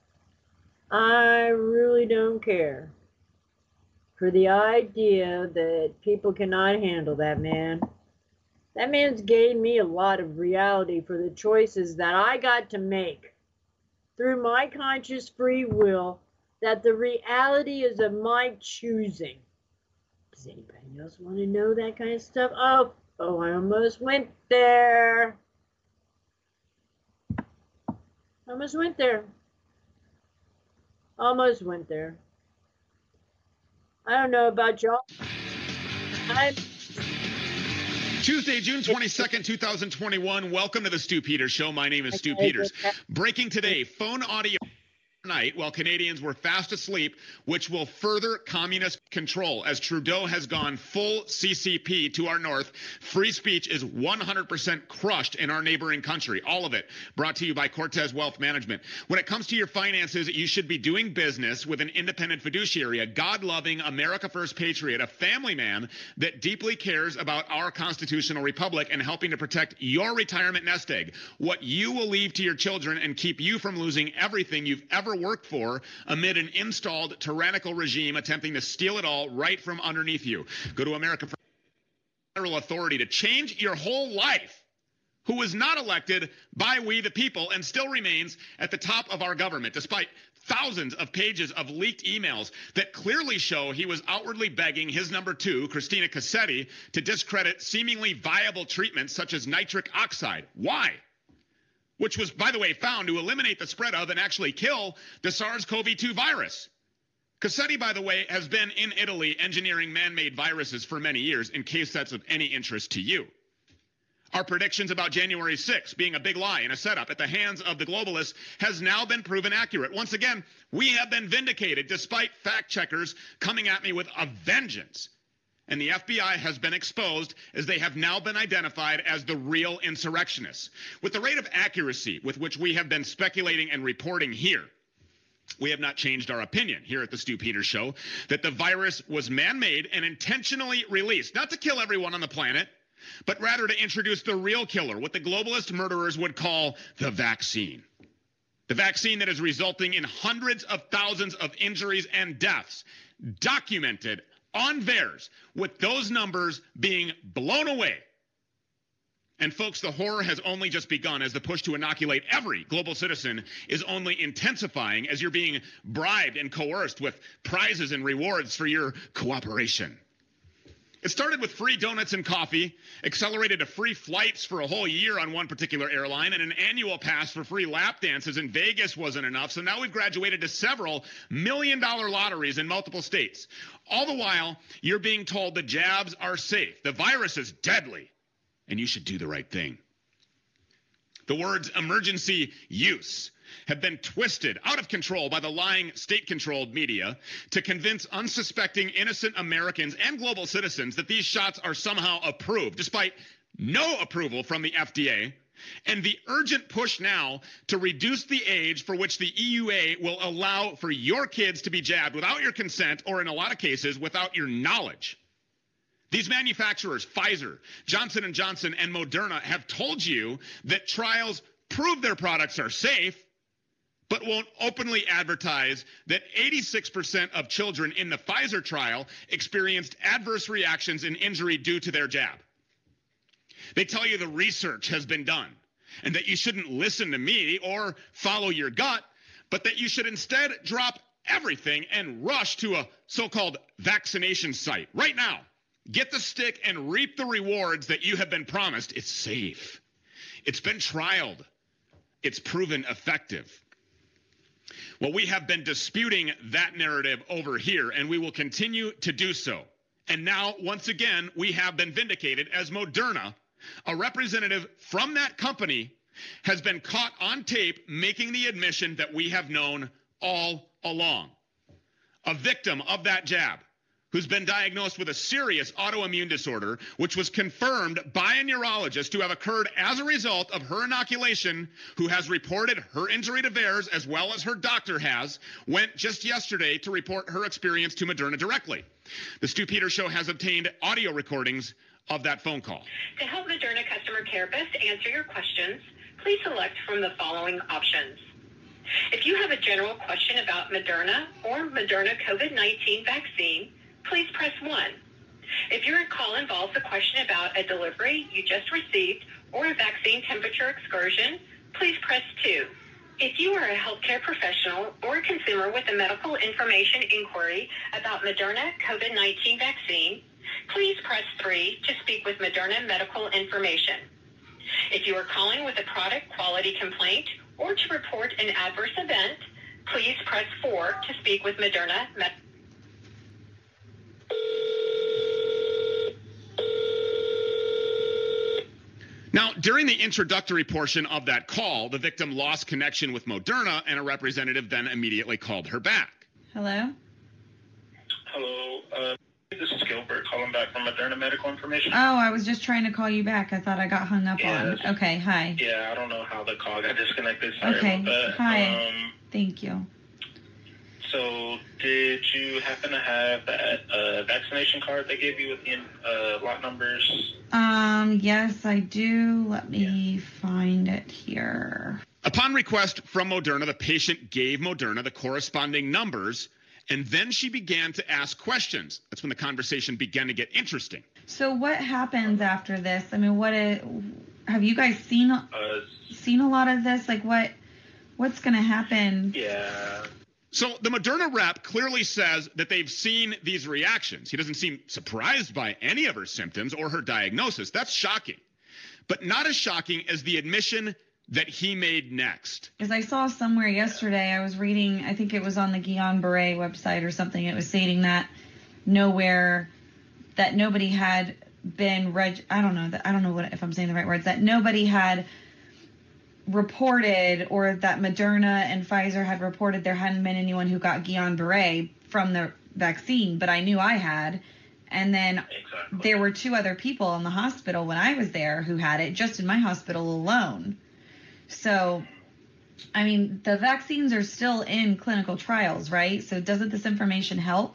I really don't care. For the idea that people cannot handle that man. That man's gained me a lot of reality for the choices that I got to make through my conscious free will, that the reality is of my choosing. Does anybody else want to know that kind of stuff? Oh, oh, I almost went there. Almost went there. Almost went there. I don't know about y'all. I'm Tuesday, June twenty-second, two thousand twenty-one. Welcome to the Stu Peters Show. My name is Stu Peters. Breaking today, phone audio night while Canadians were fast asleep, which will further communist control as Trudeau has gone full C C P to our north. Free speech is one hundred percent crushed in our neighboring country. All of it brought to you by Cortez Wealth Management. When it comes to your finances, you should be doing business with an independent fiduciary, a God-loving, America First patriot, a family man that deeply cares about our constitutional republic and helping to protect your retirement nest egg, what you will leave to your children and keep you from losing everything you've ever worked for amid an installed tyrannical regime attempting to steal it all right from underneath you. Go to America for federal authority to change your whole life, who was not elected by we the people and still remains at the top of our government, despite thousands of pages of leaked emails that clearly show he was outwardly begging his number two, Christina Cassetti, to discredit seemingly viable treatments such as nitric oxide. Why? Which was, by the way, found to eliminate the spread of and actually kill the SARS CoV two virus. Cassetti, by the way, has been in Italy engineering man-made viruses for many years, in case that's of any interest to you. Our predictions about January sixth being a big lie and a setup at the hands of the globalists has now been proven accurate. Once again, we have been vindicated despite fact-checkers coming at me with a vengeance. And the F B I has been exposed as they have now been identified as the real insurrectionists. With the rate of accuracy with which we have been speculating and reporting here, we have not changed our opinion here at the Stu Peters Show that the virus was man-made and intentionally released, not to kill everyone on the planet, but rather to introduce the real killer, what the globalist murderers would call the vaccine. The vaccine that is resulting in hundreds of thousands of injuries and deaths, documented on V A E R S, with those numbers being blown away. And folks, the horror has only just begun as the push to inoculate every global citizen is only intensifying as you're being bribed and coerced with prizes and rewards for your cooperation. It started with free donuts and coffee, accelerated to free flights for a whole year on one particular airline, and an annual pass for free lap dances in Vegas wasn't enough. So now we've graduated to several million dollar lotteries in multiple states. All the while, you're being told the jabs are safe, the virus is deadly, and you should do the right thing. The words emergency use have been twisted out of control by the lying state-controlled media to convince unsuspecting innocent Americans and global citizens that these shots are somehow approved, despite no approval from the F D A, and the urgent push now to reduce the age for which the E U A will allow for your kids to be jabbed without your consent, or in a lot of cases, without your knowledge. These manufacturers, Pfizer, Johnson and Johnson, and Moderna, have told you that trials prove their products are safe, but won't openly advertise that eighty-six percent of children in the Pfizer trial experienced adverse reactions and injury due to their jab. They tell you the research has been done and that you shouldn't listen to me or follow your gut, but that you should instead drop everything and rush to a so-called vaccination site right now. Get the stick and reap the rewards that you have been promised. It's safe. It's been trialed. It's proven effective. Well, we have been disputing that narrative over here, and we will continue to do so. And now, once again, we have been vindicated as Moderna, a representative from that company, has been caught on tape making the admission that we have known all along. A victim of that jab who's been diagnosed with a serious autoimmune disorder, which was confirmed by a neurologist to have occurred as a result of her inoculation, who has reported her injury to V A E R S as well as her doctor has, went just yesterday to report her experience to Moderna directly. The Stu Peters Show has obtained audio recordings of that phone call. To help Moderna customer care best answer your questions, please select from the following options. If you have a general question about Moderna or Moderna COVID nineteen vaccine, please press one. If your call involves a question about a delivery you just received or a vaccine temperature excursion, please press two. If you are a healthcare professional or a consumer with a medical information inquiry about Moderna COVID nineteen vaccine, please press three to speak with Moderna Medical Information. If you are calling with a product quality complaint or to report an adverse event, please press four to speak with Moderna Medical. Now, during the introductory portion of that call, the victim lost connection with Moderna, and a representative then immediately called her back. Hello? Hello, uh, this is Gilbert calling back from Moderna Medical Information. Oh, I was just trying to call you back. I thought I got hung up Yes. on. Okay, hi. Yeah, I don't know how the call got disconnected. Sorry Okay, about that. hi. Um, Thank you. so, did you happen to have that uh, vaccination card they gave you with the uh, lot numbers? Um, yes, I do. Let me find it here. Upon request from Moderna, the patient gave Moderna the corresponding numbers, and then she began to ask questions. That's when the conversation began to get interesting. So what happens after this? I mean, what it, have you guys seen Uh, seen a lot of this? Like what what's going to happen? Yeah. So the Moderna rep clearly says that they've seen these reactions. He doesn't seem surprised by any of her symptoms or her diagnosis. That's shocking. But not as shocking as the admission that he made next. Because I saw somewhere yesterday, I was reading, I think it was on the Guillain-Barré website or something, it was stating that nowhere, that nobody had been, reg- I don't know, that I don't know what if I'm saying the right words, that nobody had reported, or that Moderna and Pfizer had reported there hadn't been anyone who got Guillain-Barré from the vaccine, but I knew I had. And then exactly. There were two other people in the hospital when I was there who had it, just in my hospital alone. So, I mean, the vaccines are still in clinical trials, right? So doesn't this information help?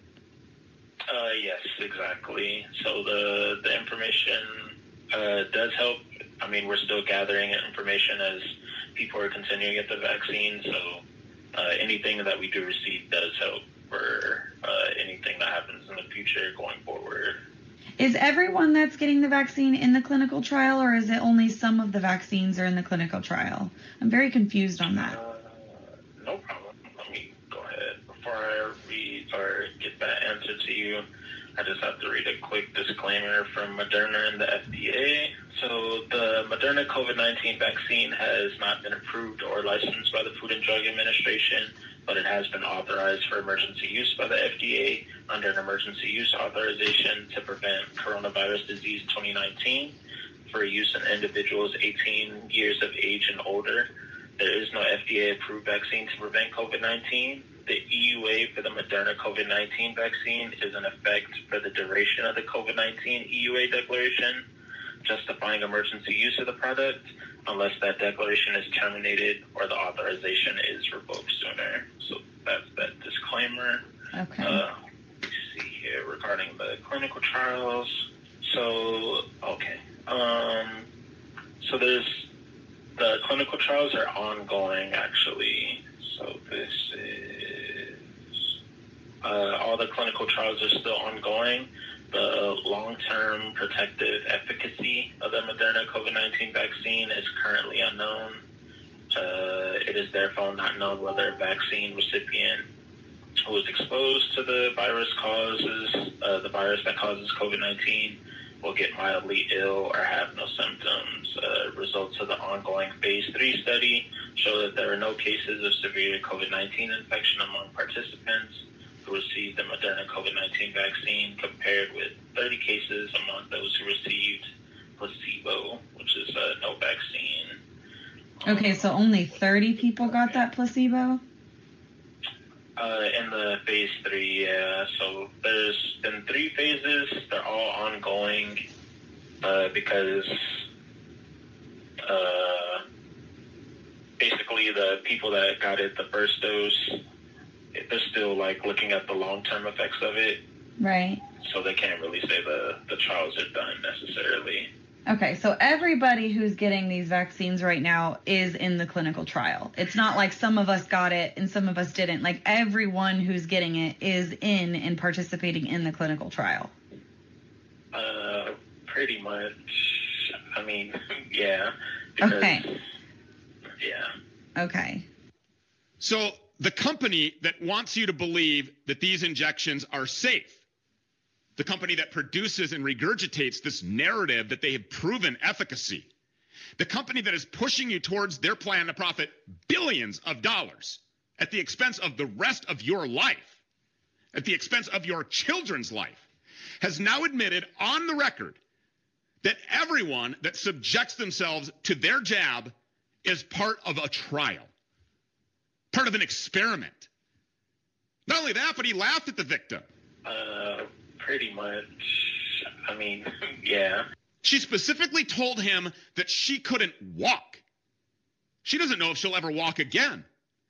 Uh, yes, exactly. So the, the information uh, does help. I mean, we're still gathering information as people are continuing to get the vaccine. So uh, anything that we do receive does help for uh, anything that happens in the future going forward. Is everyone that's getting the vaccine in the clinical trial, or is it only some of the vaccines are in the clinical trial? I'm very confused on that. Uh, no problem. Let me go ahead. Before I read or get that answer to you, I just have to read a quick disclaimer from Moderna and the F D A. So the Moderna COVID nineteen vaccine has not been approved or licensed by the Food and Drug Administration, but it has been authorized for emergency use by the F D A under an emergency use authorization to prevent coronavirus disease twenty nineteen for use in individuals eighteen years of age and older. There is no F D A-approved vaccine to prevent COVID nineteen. The E U A for the Moderna COVID nineteen vaccine is in effect for the duration of the COVID nineteen E U A declaration, justifying emergency use of the product, unless that declaration is terminated or the authorization is revoked sooner. So that's that disclaimer. Okay. Uh, let's see here regarding the clinical trials. So, okay. Um, so there's, the clinical trials are ongoing, actually. So this is, uh, all the clinical trials are still ongoing. the long-term protective efficacy of the Moderna COVID nineteen vaccine is currently unknown. Uh, it is therefore not known whether a vaccine recipient who was exposed to the virus causes uh, the virus that causes COVID nineteen will get mildly ill or have no symptoms. Uh, results of the ongoing phase three study show that there are no cases of severe COVID nineteen infection among participants who received the Moderna COVID nineteen vaccine, compared with thirty cases among those who received placebo, which is uh, no vaccine. Okay, so only thirty people got that placebo? Uh, in the phase three, yeah. So there's been three phases. They're all ongoing uh, because uh, basically the people that got it the first dose, they're still like looking at the long-term effects of it. Right. So they can't really say the, the trials are done necessarily. Okay, so everybody who's getting these vaccines right now is in the clinical trial. It's not like some of us got it and some of us didn't. Like everyone who's getting it is in and participating in the clinical trial. Uh, pretty much. I mean, yeah. Because, okay. Yeah. Okay. So the company that wants you to believe that these injections are safe, the company that produces and regurgitates this narrative that they have proven efficacy, the company that is pushing you towards their plan to profit billions of dollars at the expense of the rest of your life, at the expense of your children's life, has now admitted on the record that everyone that subjects themselves to their jab is part of a trial, part of an experiment. Not only that, but he laughed at the victim. Uh... Pretty much. I mean, yeah. She specifically told him that she couldn't walk. She doesn't know if she'll ever walk again.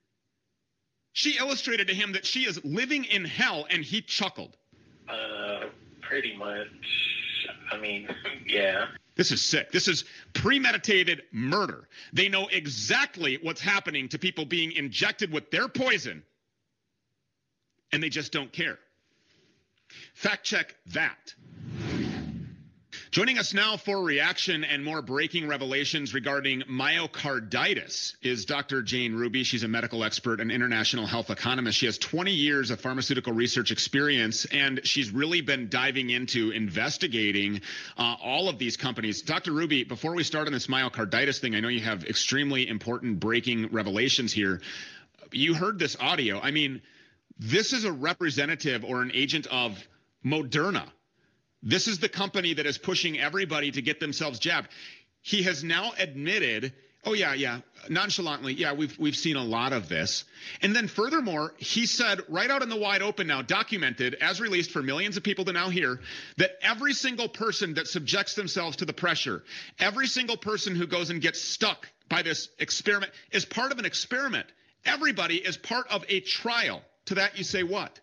She illustrated to him that she is living in hell, and he chuckled. Uh, pretty much. I mean, yeah. This is sick. This is premeditated murder. They know exactly what's happening to people being injected with their poison, and they just don't care. Fact check that. Joining us now for reaction and more breaking revelations regarding myocarditis is Doctor Jane Ruby. She's a medical expert and international health economist. She has twenty years of pharmaceutical research experience, and she's really been diving into investigating uh, all of these companies. Doctor Ruby, before we start on this myocarditis thing, I know you have extremely important breaking revelations here. You heard this audio. I mean, this is a representative or an agent of Moderna. This is the company that is pushing everybody to get themselves jabbed. He has now admitted, oh, yeah, yeah, nonchalantly, yeah, we've we've seen a lot of this. And then furthermore, he said right out in the wide open now, documented, as released for millions of people to now hear, that every single person that subjects themselves to the pressure, every single person who goes and gets stuck by this experiment is part of an experiment. Everybody is part of a trial. To that you say what?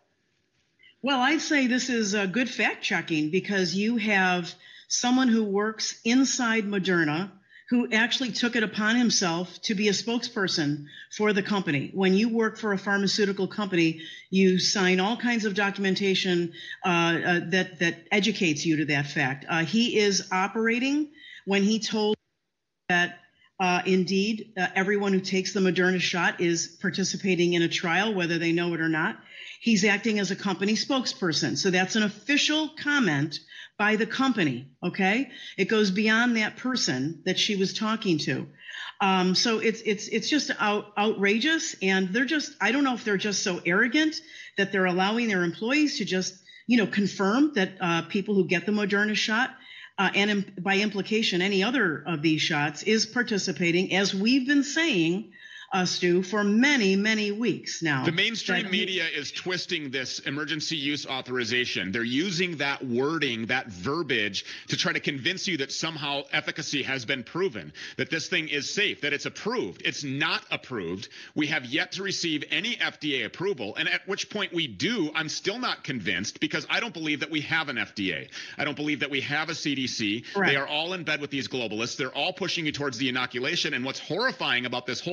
Well, I'd say this is a good fact checking, because you have someone who works inside Moderna who actually took it upon himself to be a spokesperson for the company. When you work for a pharmaceutical company, you sign all kinds of documentation uh, uh, that, that educates you to that fact. Uh, he is operating when he told that Uh, indeed, uh, everyone who takes the Moderna shot is participating in a trial, whether they know it or not. He's acting as a company spokesperson. So that's an official comment by the company, okay? It goes beyond that person that she was talking to. Um, so it's it's it's just out, outrageous, and they're just, I don't know if they're just so arrogant that they're allowing their employees to just, you know, confirm that uh, people who get the Moderna shot Uh, and im- by implication, any other of these shots is participating, as we've been saying, uh, Stu, for many, many weeks now. The mainstream that- media is twisting this emergency use authorization. They're using that wording, that verbiage, to try to convince you that somehow efficacy has been proven, that this thing is safe, that it's approved. It's not approved. We have yet to receive any F D A approval, and at which point we do, I'm still not convinced, because I don't believe that we have an F D A. I don't believe that we have a C D C. Correct. They are all in bed with these globalists. They're all pushing you towards the inoculation, and what's horrifying about this whole thing is that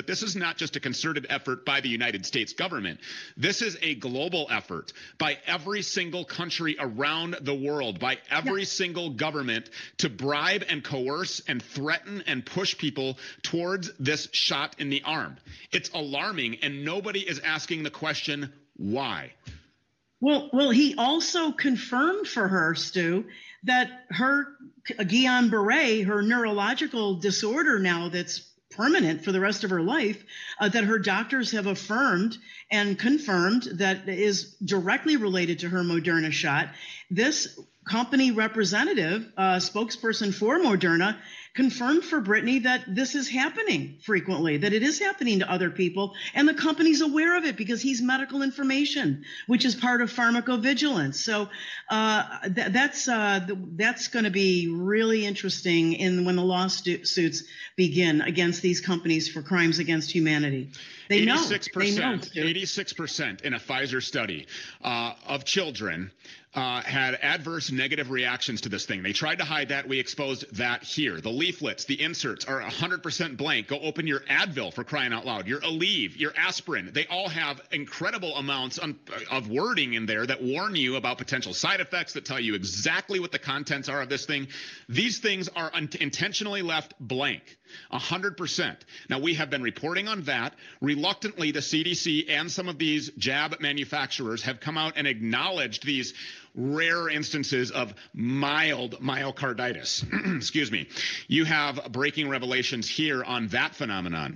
that this is not just a concerted effort by the United States government. This is a global effort by every single country around the world, by every yeah. single government to bribe and coerce and threaten and push people towards this shot in the arm. It's alarming, and nobody is asking the question, why? Well, well, he also confirmed for her, Stu, that her Guillain-Barré, her neurological disorder now that's permanent for the rest of her life, uh, that her doctors have affirmed and confirmed that is directly related to her Moderna shot. This company representative, uh, spokesperson for Moderna, confirmed for Brittany that this is happening frequently, that it is happening to other people, and the company's aware of it because he's medical information, which is part of pharmacovigilance. So uh, th- that's uh, th- that's going to be really interesting in when the lawsuits begin against these companies for crimes against humanity. They know. eighty-six percent, they know. eighty-six percent in a Pfizer study uh, of children Uh, had adverse negative reactions to this thing. They tried to hide that. We exposed that here. The leaflets, the inserts are one hundred percent blank. Go open your Advil, for crying out loud, your Aleve, your aspirin. They all have incredible amounts on, of wording in there that warn you about potential side effects, that tell you exactly what the contents are of this thing. These things are un- intentionally left blank. one hundred percent. Now, we have been reporting on that. Reluctantly, the C D C and some of these jab manufacturers have come out and acknowledged these rare instances of mild myocarditis. Excuse me. You have breaking revelations here on that phenomenon.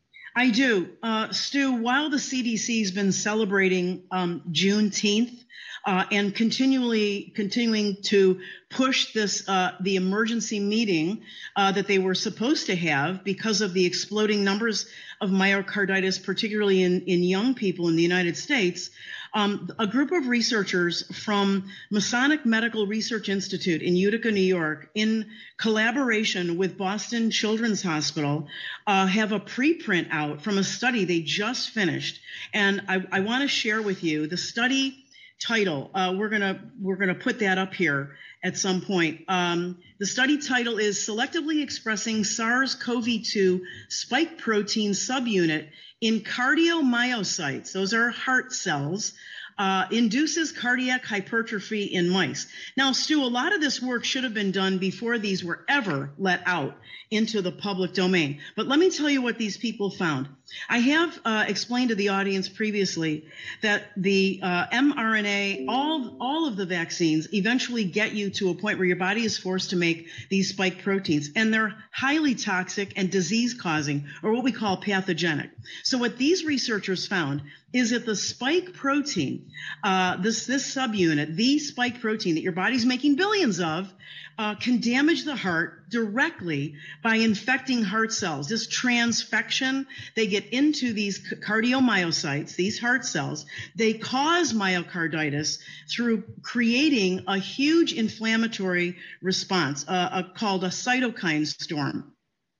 I do. Uh, Stu, while the C D C's been celebrating um, Juneteenth, Uh, and continually continuing to push this, uh, the emergency meeting uh, that they were supposed to have because of the exploding numbers of myocarditis, particularly in, in young people in the United States. Um, a group of researchers from Masonic Medical Research Institute in Utica, New York, in collaboration with Boston Children's Hospital, uh, have a preprint out from a study they just finished. And I, I want to share with you the study title. Uh, we're gonna we're gonna put that up here at some point. Um, the study title is Selectively Expressing SARS-C o V two Spike Protein Subunit in Cardiomyocytes. Those are heart cells. Uh, induces cardiac hypertrophy in mice. Now, Stu, a lot of this work should have been done before these were ever let out into the public domain. But let me tell you what these people found. I have uh, explained to the audience previously that the uh, mRNA, all, all of the vaccines eventually get you to a point where your body is forced to make these spike proteins, and they're highly toxic and disease-causing, or what we call pathogenic. So what these researchers found is that the spike protein, uh, this, this subunit, the spike protein that your body's making billions of, uh, can damage the heart directly by infecting heart cells. This transfection, they get into these cardiomyocytes, these heart cells. They cause myocarditis through creating a huge inflammatory response uh, uh, called a cytokine storm.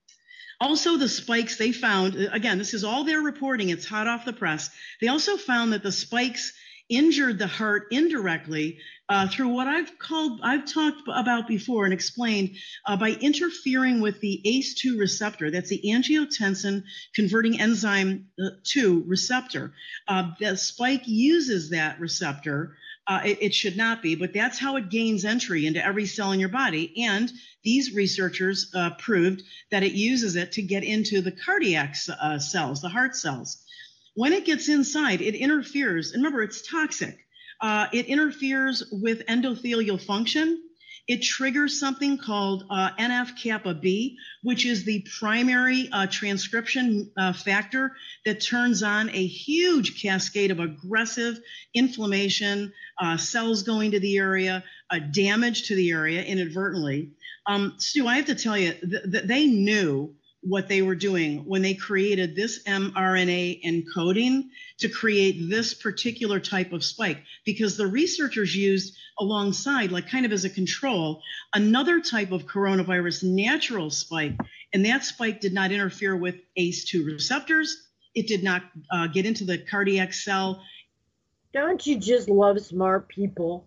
Also, the spikes they found, again, this is all their reporting, it's hot off the press. They also found that the spikes injured the heart indirectly uh, through what I've called, I've talked about before and explained uh, by interfering with the A C E two receptor. That's the angiotensin converting enzyme two receptor. Uh, the spike uses that receptor. Uh, it, it should not be, but that's how it gains entry into every cell in your body. And these researchers uh, proved that it uses it to get into the cardiac uh, cells, the heart cells. When it gets inside, it interferes. And remember, it's toxic. Uh, it interferes with endothelial function. It triggers something called uh, N F kappa B, which is the primary uh, transcription uh, factor that turns on a huge cascade of aggressive inflammation, uh, cells going to the area, uh, damage to the area inadvertently. Um, Stu, I have to tell you that th- they knew what they were doing when they created this mRNA encoding to create this particular type of spike, because the researchers used alongside, like kind of as a control, another type of coronavirus natural spike, and that spike did not interfere with A C E two receptors. It did not uh, get into the cardiac cell. Don't you just love smart people?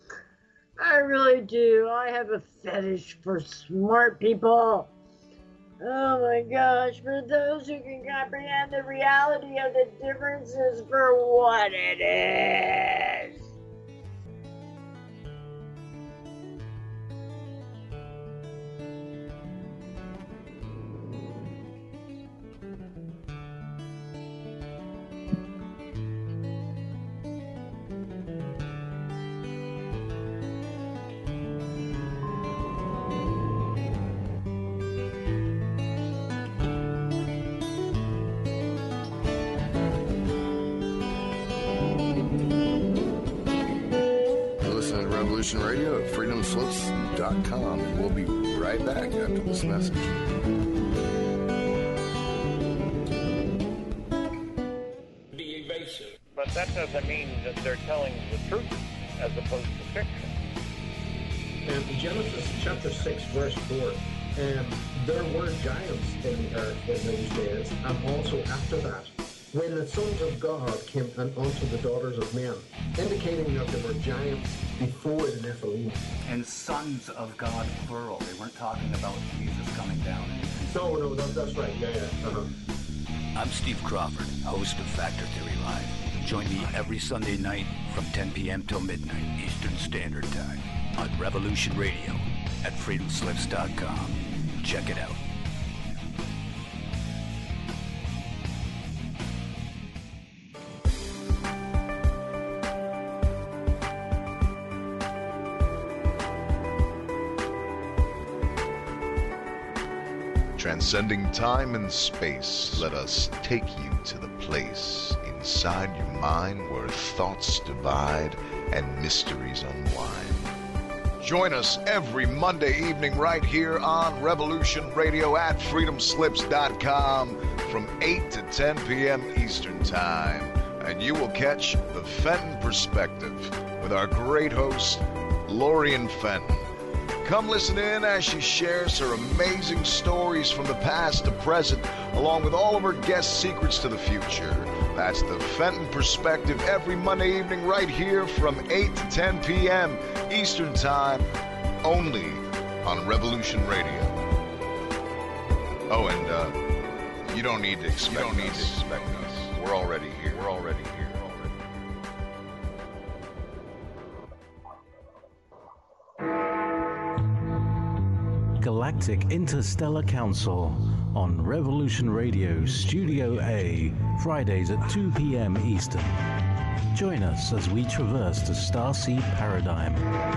I really do. I have a fetish for smart people. Oh my gosh, for those who can comprehend the reality of the differences for what it is. Radio at freedom slips dot com, and we'll be right back after this message. Be evasive. But that doesn't mean that they're telling the truth as opposed to fiction. And in Genesis chapter six, verse four, and there were giants in the earth in those days, and also after that, when the sons of God came unto the daughters of men, indicating that there were giants before the Nephilim. And sons of God, plural. They weren't talking about Jesus coming down. No, no, that, that's right. Yeah, yeah. Uh-huh. I'm Steve Crawford, host of Factor Theory Live. Join me every Sunday night from ten p.m. till midnight Eastern Standard Time on Revolution Radio at freedom slips dot com. Check it out. Transcending time and space, let us take you to the place inside your mind where thoughts divide and mysteries unwind. Join us every Monday evening right here on Revolution Radio at freedom slips dot com from eight to ten p.m. Eastern Time. And you will catch the Fenton Perspective with our great host, Lorian Fenton. Come listen in as she shares her amazing stories from the past to present, along with all of her guest secrets to the future. That's the Fenton Perspective every Monday evening right here from eight to ten p.m. Eastern Time, only on Revolution Radio. Oh, and uh, you don't need to expect you don't need us. to expect us. We're already here. We're already here. Galactic Interstellar Council on Revolution Radio Studio A, Fridays at two p.m. Eastern. Join us as we traverse the starseed paradigm,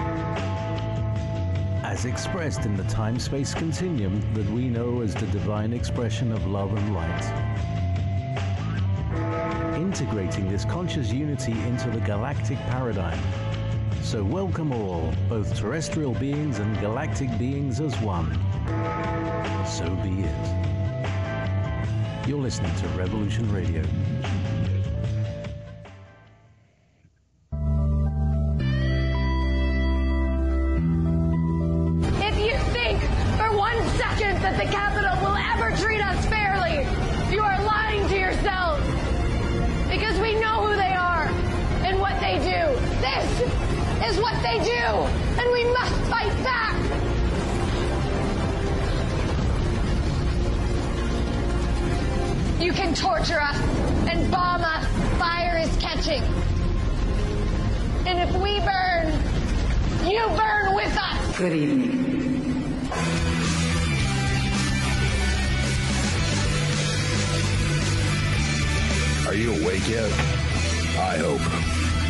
as expressed in the time-space continuum that we know as the divine expression of love and light. Integrating this conscious unity into the galactic paradigm. So welcome all, both terrestrial beings and galactic beings as one. So be it. You're listening to Revolution Radio. If you think for one second that the Capitol will ever treat us fairly, you are lying to yourselves. Because we know who they are and what they do. This is what they do, and we must fight back. You can torture us and bomb us. Fire is catching. And if we burn, you burn with us. Good evening. Are you awake yet? I hope.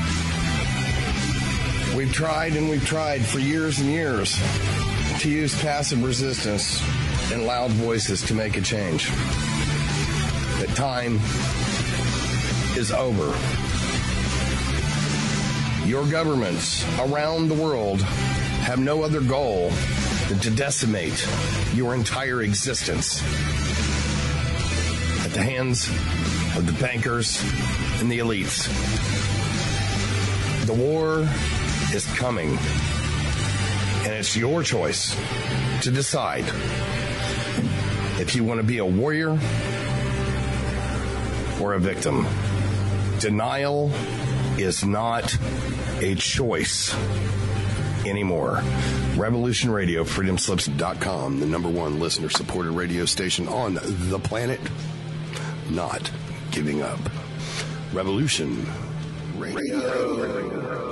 We've tried and we've tried for years and years to use passive resistance and loud voices to make a change. The time is over. Your governments around the world have no other goal than to decimate your entire existence at the hands of the bankers and the elites. The war is coming, and it's your choice to decide if you want to be a warrior or a victim. Denial is not a choice. anymore. Revolution Radio, freedom slips dot com, the number one listener-supported radio station on the planet. Not giving up. Revolution Radio.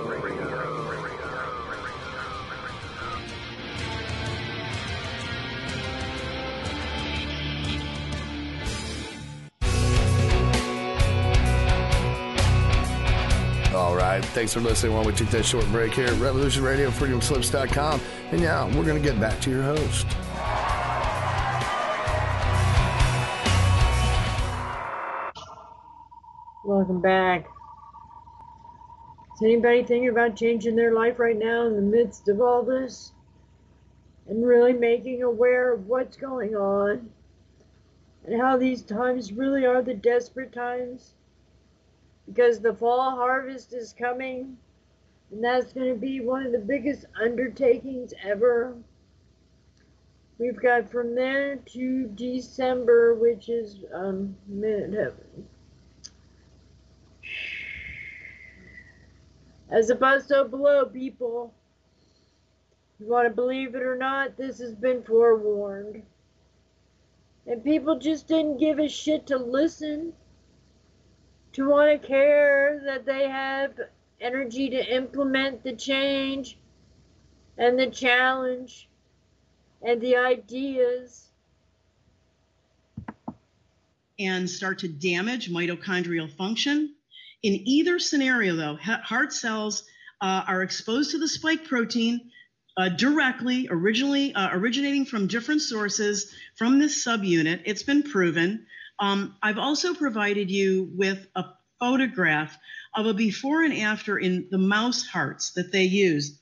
All right, thanks for listening while we take that short break here at Revolution Radio, freedom slips dot com. And now we're going to get back to your host. Welcome back. Is anybody thinking about changing their life right now in the midst of all this? And really making aware of what's going on? And how these times really are the desperate times? Because the fall harvest is coming, and that's going to be one of the biggest undertakings ever. We've got from there to December, which is um, mid-heaven. As above, so below, people. You want to believe it or not, this has been forewarned. And people just didn't give a shit to listen. To want to care that they have energy to implement the change and the challenge and the ideas. And start to damage mitochondrial function. In either scenario, though, heart cells uh, are exposed to the spike protein uh, directly, originally uh, originating from different sources from this subunit. It's been proven. Um, I've also provided you with a photograph of a before and after in the mouse hearts that they use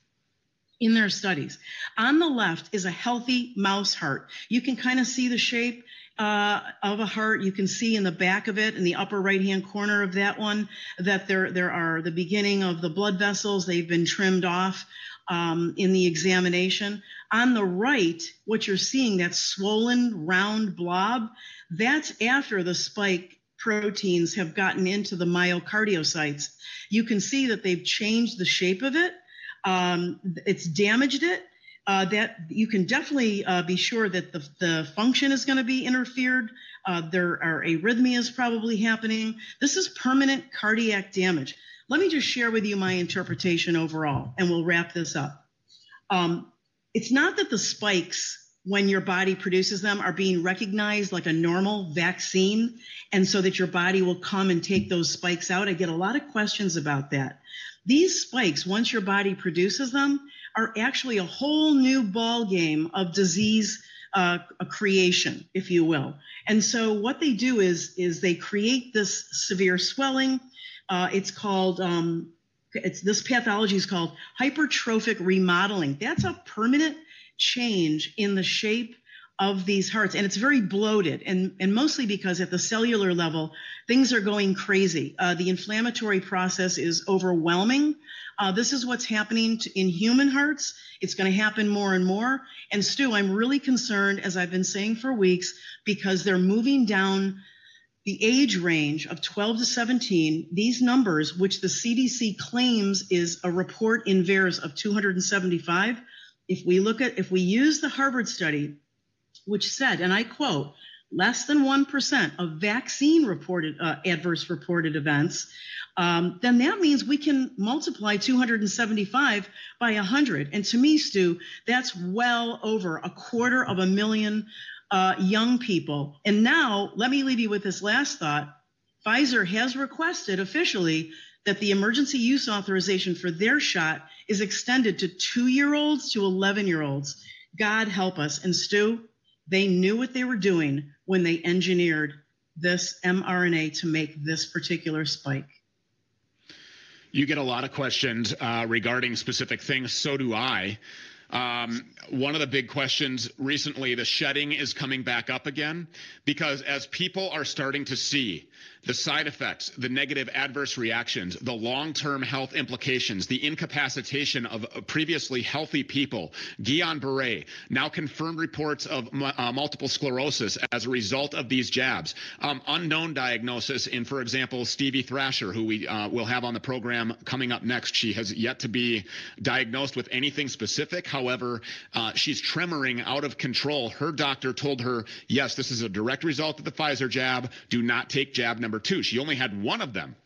in their studies. On the left is a healthy mouse heart. You can kind of see the shape uh, of a heart. You can see in the back of it, in the upper right-hand corner of that one, that there, there are the beginning of the blood vessels. They've been trimmed off um, in the examination. On the right, what you're seeing, that swollen round blob, that's after the spike proteins have gotten into the myocardiocytes. You can see that they've changed the shape of it. Um, it's damaged it. Uh, that you can definitely uh, be sure that the, the function is going to be interfered. Uh, there are arrhythmias probably happening. This is permanent cardiac damage. Let me just share with you my interpretation overall, and we'll wrap this up. Um, it's not that the spikes, when your body produces them, are being recognized like a normal vaccine, and so that your body will come and take those spikes out. I get a lot of questions about that. These spikes, once your body produces them, are actually a whole new ball game of disease uh, creation, if you will. And so what they do is, is they create this severe swelling. Uh, it's called, um, it's this pathology is called hypertrophic remodeling. That's a permanent change in the shape of these hearts, and it's very bloated, and, and mostly because at the cellular level, things are going crazy. Uh, the inflammatory process is overwhelming. Uh, this is what's happening to, in human hearts. It's going to happen more and more. And Stu, I'm really concerned, as I've been saying for weeks, because they're moving down the age range of twelve to seventeen. These numbers, which the C D C claims is a report in V A E R S of two hundred seventy-five, if we look at, if we use the Harvard study, which said, and I quote, less than one percent of vaccine reported uh, adverse reported events, um, then that means we can multiply two hundred seventy-five by one hundred. And to me, Stu, that's well over a quarter of a million uh, young people. And now, let me leave you with this last thought. Pfizer has requested officially that the emergency use authorization for their shot is extended to two-year-olds to eleven-year-olds. God help us. And Stu, they knew what they were doing when they engineered this mRNA to make this particular spike. You get a lot of questions uh, regarding specific things. So do I. Um, one of the big questions recently, the shedding is coming back up again, because as people are starting to see the side effects, the negative adverse reactions, the long-term health implications, the incapacitation of previously healthy people, Guillain-Barré, now confirmed reports of uh, multiple sclerosis as a result of these jabs, um, unknown diagnosis in, for example, Stevie Thrasher, who we uh, will have on the program coming up next. She has yet to be diagnosed with anything specific. However, uh, she's tremoring out of control. Her doctor told her, yes, this is a direct result of the Pfizer jab. Do not take jab number two. She only had one of them.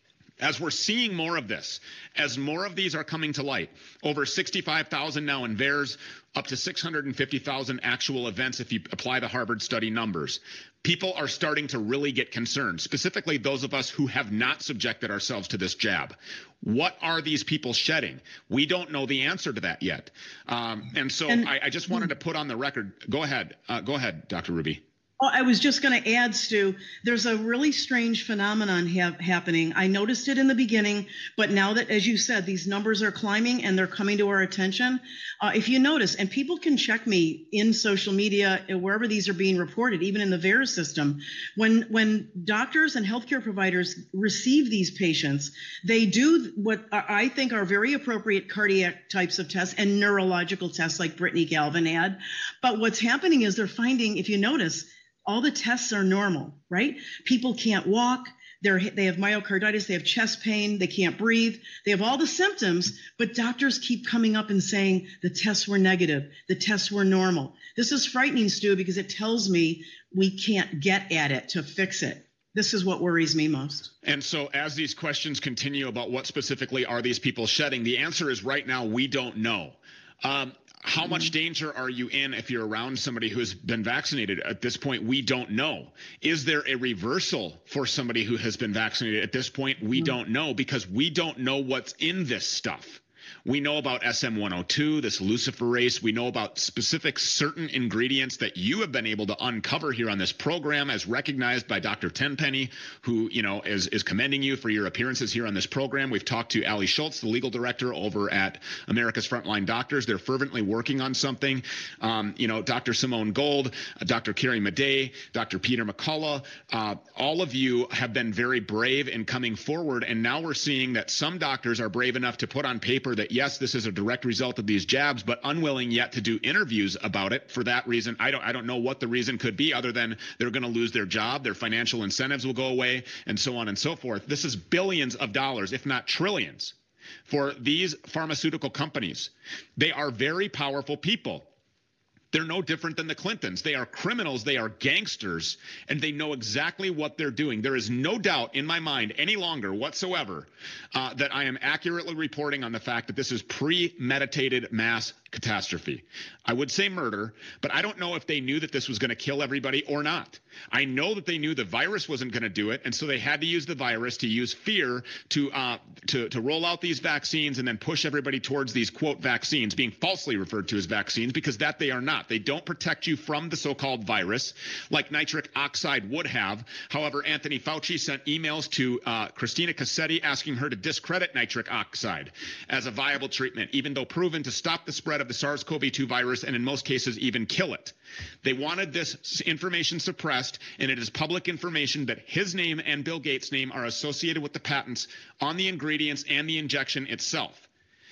As we're seeing more of this, as more of these are coming to light, over sixty-five thousand now in V A E R S, up to six hundred fifty thousand actual events if you apply the Harvard study numbers. People are starting to really get concerned, specifically those of us who have not subjected ourselves to this jab. What are these people shedding? We don't know the answer to that yet. Um, and so and, I, I just wanted to put on the record. Go ahead. Uh, go ahead, Doctor Ruby. Oh, I was just going to add, Stu, there's a really strange phenomenon ha- happening. I noticed it in the beginning, but now that, as you said, these numbers are climbing and they're coming to our attention, uh, if you notice, and people can check me in social media, wherever these are being reported, even in the V A E R S system, when, when doctors and healthcare providers receive these patients, they do what I think are very appropriate cardiac types of tests and neurological tests like Brittany Galvin had. But what's happening is they're finding, if you notice, all the tests are normal, right? People can't walk. They're, they have myocarditis. They have chest pain. They can't breathe. They have all the symptoms, but doctors keep coming up and saying the tests were negative. The tests were normal. This is frightening, Stu, because it tells me we can't get at it to fix it. This is what worries me most. And so as these questions continue about what specifically are these people shedding, the answer is right now we don't know. Um, How much danger are you in if you're around somebody who's been vaccinated? At this point, we don't know. Is there a reversal for somebody who has been vaccinated? At this point, we don't know because we don't know what's in this stuff. We know about S M one oh two, this luciferase. We know about specific certain ingredients that you have been able to uncover here on this program as recognized by Doctor Tenpenny, who, you know, is, is commending you for your appearances here on this program. We've talked to Ali Schultz, the legal director over at America's Frontline Doctors. They're fervently working on something. Um, you know, Doctor Simone Gold, uh, Doctor Carrie Madej, Doctor Peter McCullough, uh, all of you have been very brave in coming forward. And now we're seeing that some doctors are brave enough to put on paper that, yes, this is a direct result of these jabs, but unwilling yet to do interviews about it. For that reason, I don't I don't know what the reason could be other than they're going to lose their job, their financial incentives will go away, and so on and so forth. This is billions of dollars, if not trillions, for these pharmaceutical companies. They are very powerful people. They're no different than the Clintons. They are criminals. They are gangsters, and they know exactly what they're doing. There is no doubt in my mind any longer whatsoever uh, that I am accurately reporting on the fact that this is premeditated mass catastrophe. I would say murder, but I don't know if they knew that this was going to kill everybody or not. I know that they knew the virus wasn't going to do it, and so they had to use the virus to use fear to uh, to to roll out these vaccines and then push everybody towards these, quote, vaccines, being falsely referred to as vaccines, because that they are not. They don't protect you from the so-called virus like nitric oxide would have. However, Anthony Fauci sent emails to uh, Christina Cassetti asking her to discredit nitric oxide as a viable treatment, even though proven to stop the spread of the SARS CoV two virus and in most cases even kill it. They wanted this information suppressed, and it is public information that his name and Bill Gates' name are associated with the patents on the ingredients and the injection itself.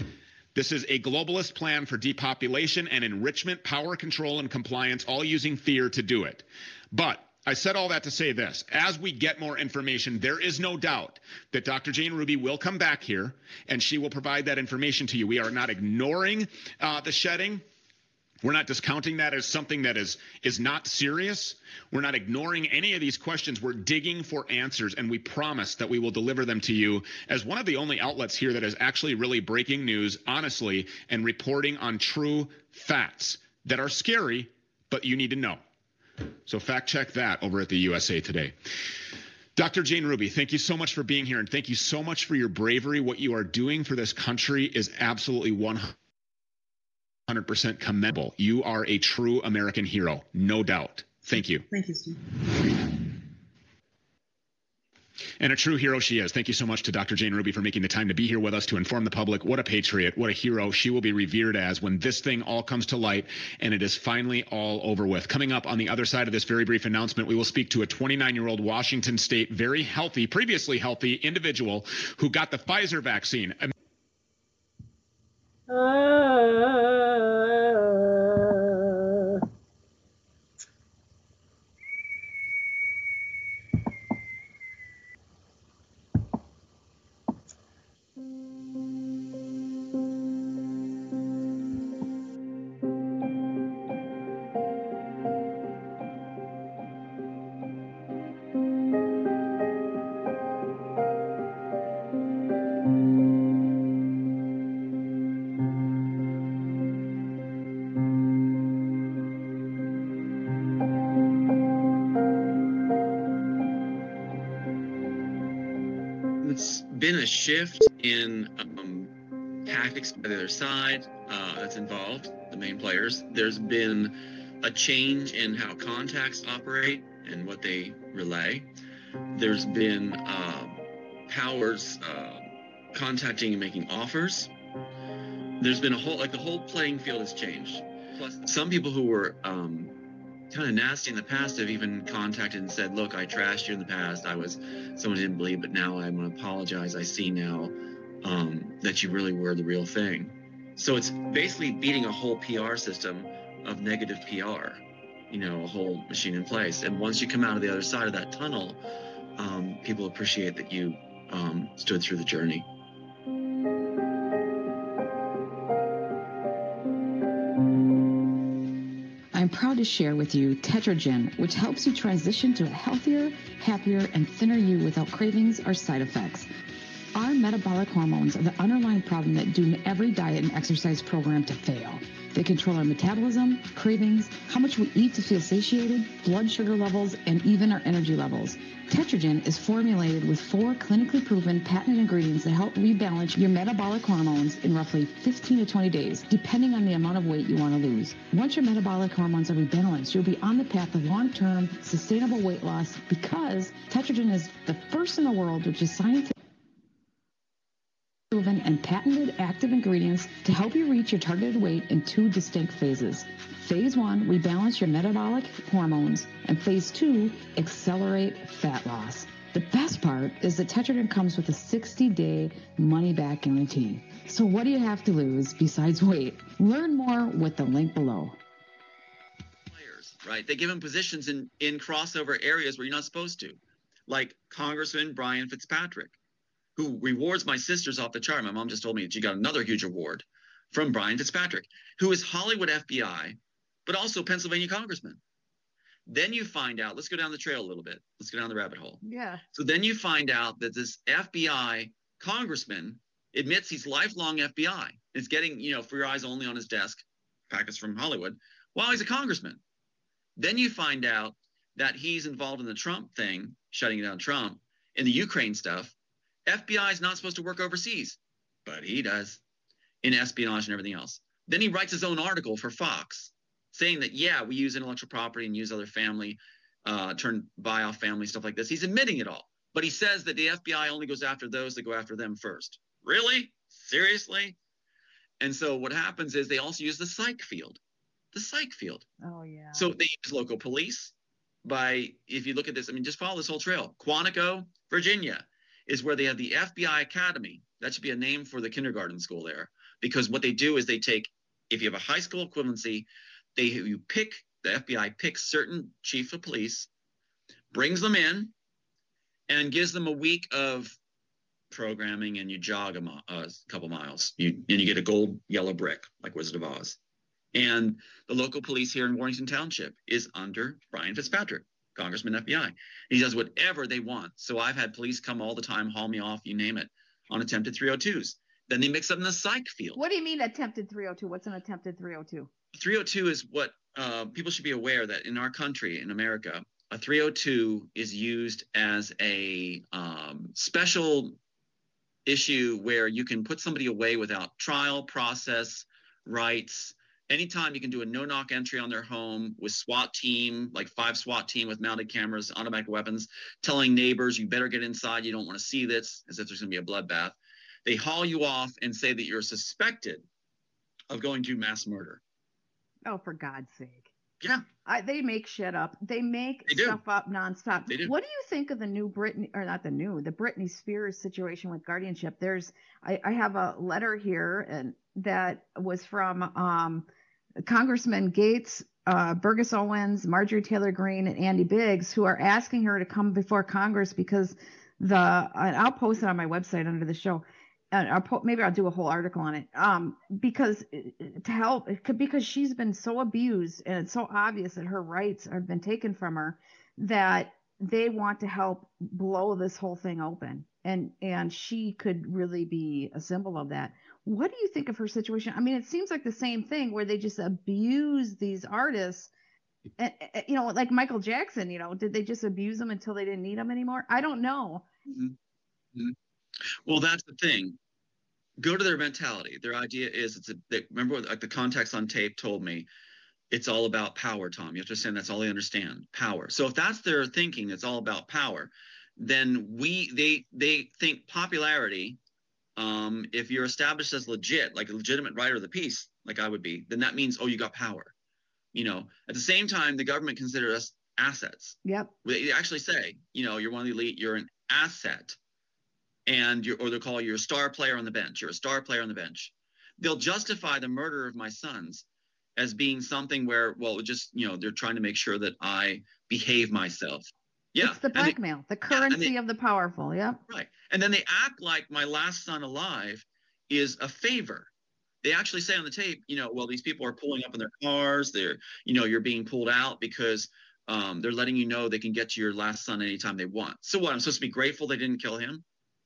This is a globalist plan for depopulation and enrichment, power control, and compliance, all using fear to do it. But I said all that to say this. As we get more information, there is no doubt that Doctor Jane Ruby will come back here, and she will provide that information to you. We are not ignoring uh, the shedding. We're not discounting that as something that is is not serious. We're not ignoring any of these questions. We're digging for answers, and we promise that we will deliver them to you as one of the only outlets here that is actually really breaking news, honestly, and reporting on true facts that are scary, but you need to know. So fact check that over at the U S A Today. Doctor Jane Ruby, thank you so much for being here, and thank you so much for your bravery. What you are doing for this country is absolutely one hundred percent commendable. You are a true American hero, no doubt. Thank you. Thank you, Steve. And a true hero she is. Thank you so much to Doctor Jane Ruby for making the time to be here with us to inform the public. What a patriot, what a hero she will be revered as when this thing all comes to light and it is finally all over with. Coming up on the other side of this very brief announcement, we will speak to a twenty-nine-year-old Washington State, very healthy, previously healthy individual who got the Pfizer vaccine. Uh, It's been a shift in um, tactics by the other side uh, that's involved, the main players. There's been a change in how contacts operate and what they relay. There's been uh, powers uh, contacting and making offers. There's been a whole, like the whole playing field has changed. Plus, some people who were um, kind of nasty in the past have even contacted and said, look, I trashed you in the past. I was someone who didn't believe, but now I'm going to apologize. I see now um, that you really were the real thing. So it's basically beating a whole P R system of negative P R, you know, a whole machine in place. And once you come out of the other side of that tunnel, um, people appreciate that you um, stood through the journey. I'm proud to share with you Tetragen, which helps you transition to a healthier, happier, and thinner you without cravings or side effects. Our metabolic hormones are the underlying problem that doom every diet and exercise program to fail. They control our metabolism, cravings, how much we eat to feel satiated, blood sugar levels, and even our energy levels. Tetragen is formulated with four clinically proven patented ingredients that help rebalance your metabolic hormones in roughly fifteen to twenty days, depending on the amount of weight you want to lose. Once your metabolic hormones are rebalanced, you'll be on the path of long-term, sustainable weight loss because Tetragen is the first in the world which is scientific proven and patented active ingredients to help you reach your targeted weight in two distinct phases. Phase one, rebalance your metabolic hormones, and phase two, accelerate fat loss. The best part is that Tetragen comes with a sixty-day money-back guarantee. So what do you have to lose besides weight? Learn more with the link below. Players, right? They give them positions in, in crossover areas where you're not supposed to, like Congressman Brian Fitzpatrick, who rewards my sisters off the chart. My mom just told me that she got another huge award from Brian Fitzpatrick, who is Hollywood F B I, but also Pennsylvania congressman. Then you find out, let's go down the trail a little bit. Let's go down the rabbit hole. Yeah. So then you find out that this F B I congressman admits he's lifelong F B I. Is getting, you know, for your eyes only on his desk, packets from Hollywood, while he's a congressman. Then you find out that he's involved in the Trump thing, shutting down Trump, in the Ukraine stuff. F B I is not supposed to work overseas, but he does, in espionage and everything else. Then he writes his own article for Fox saying that, yeah, we use intellectual property and use other family, uh, turn buy off family, stuff like this. He's admitting it all. But he says that the F B I only goes after those that go after them first. Really? Seriously? And so what happens is they also use the psych field, the psych field. Oh, yeah. So they use local police by, if you look at this, I mean, just follow this whole trail. Quantico, Virginia, is where they have the F B I Academy. That should be a name for the kindergarten school there, because what they do is they take, if you have a high school equivalency, they you pick, the F B I picks certain chief of police, brings them in, and gives them a week of programming, and you jog a, a couple miles. You, and you get a gold yellow brick, like Wizard of Oz. And the local police here in Warrington Township is under Brian Fitzpatrick, Congressman F B I. He does whatever they want. So I've had police come all the time, haul me off, you name it, on attempted three oh twos. Then they mix up in the psych field. What do you mean attempted three oh two? What's an attempted three oh two? three oh two is what uh, people should be aware that in our country, in America, a three oh two is used as a um, special issue where you can put somebody away without trial, process, rights, anytime you can do a no-knock entry on their home with SWAT team, like five SWAT team with mounted cameras, automatic weapons, telling neighbors, you better get inside, you don't want to see this, as if there's going to be a bloodbath. They haul you off and say that you're suspected of going to mass murder. Oh, for God's sake. Yeah. I, they make shit up. They make They do. stuff up nonstop. They do. What do you think of the new Britney, or not the new, the Britney Spears situation with guardianship? There's, I, I have a letter here and that was from um, Congressman Gates, uh, Burgess Owens, Marjorie Taylor Greene, and Andy Biggs, who are asking her to come before Congress because the, and I'll post it on my website under the show. And I'll po- maybe I'll do a whole article on it. Um, because to help, because she's been so abused, and it's so obvious that her rights have been taken from her, that they want to help blow this whole thing open. And and she could really be a symbol of that. What do you think of her situation? I mean, it seems like the same thing where they just abuse these artists. And, you know, like Michael Jackson. You know, did they just abuse them until they didn't need them anymore? I don't know. Mm-hmm. Well, that's the thing. Go to their mentality. Their idea is, it's a, they, remember like the contacts on tape told me, it's all about power, Tom. You have to understand that's all they understand, power. So if that's their thinking, it's all about power, then we, they, they think popularity, um, if you're established as legit, like a legitimate writer of the piece, like I would be, then that means, oh, you got power. You know, at the same time, the government considers us assets. Yep. They actually say, you know, you're one of the elite, you're an asset. And you're, or they'll call you a star player on the bench. You're a star player on the bench. They'll justify the murder of my sons as being something where, well, just, you know, they're trying to make sure that I behave myself. Yeah. It's the blackmail, they, the currency yeah, they, of the powerful. Yeah. Right. And then they act like my last son alive is a favor. They actually say on the tape, you know, well, these people are pulling up in their cars. They're, you know, you're being pulled out because um, they're letting you know they can get to your last son anytime they want. So what? I'm supposed to be grateful they didn't kill him?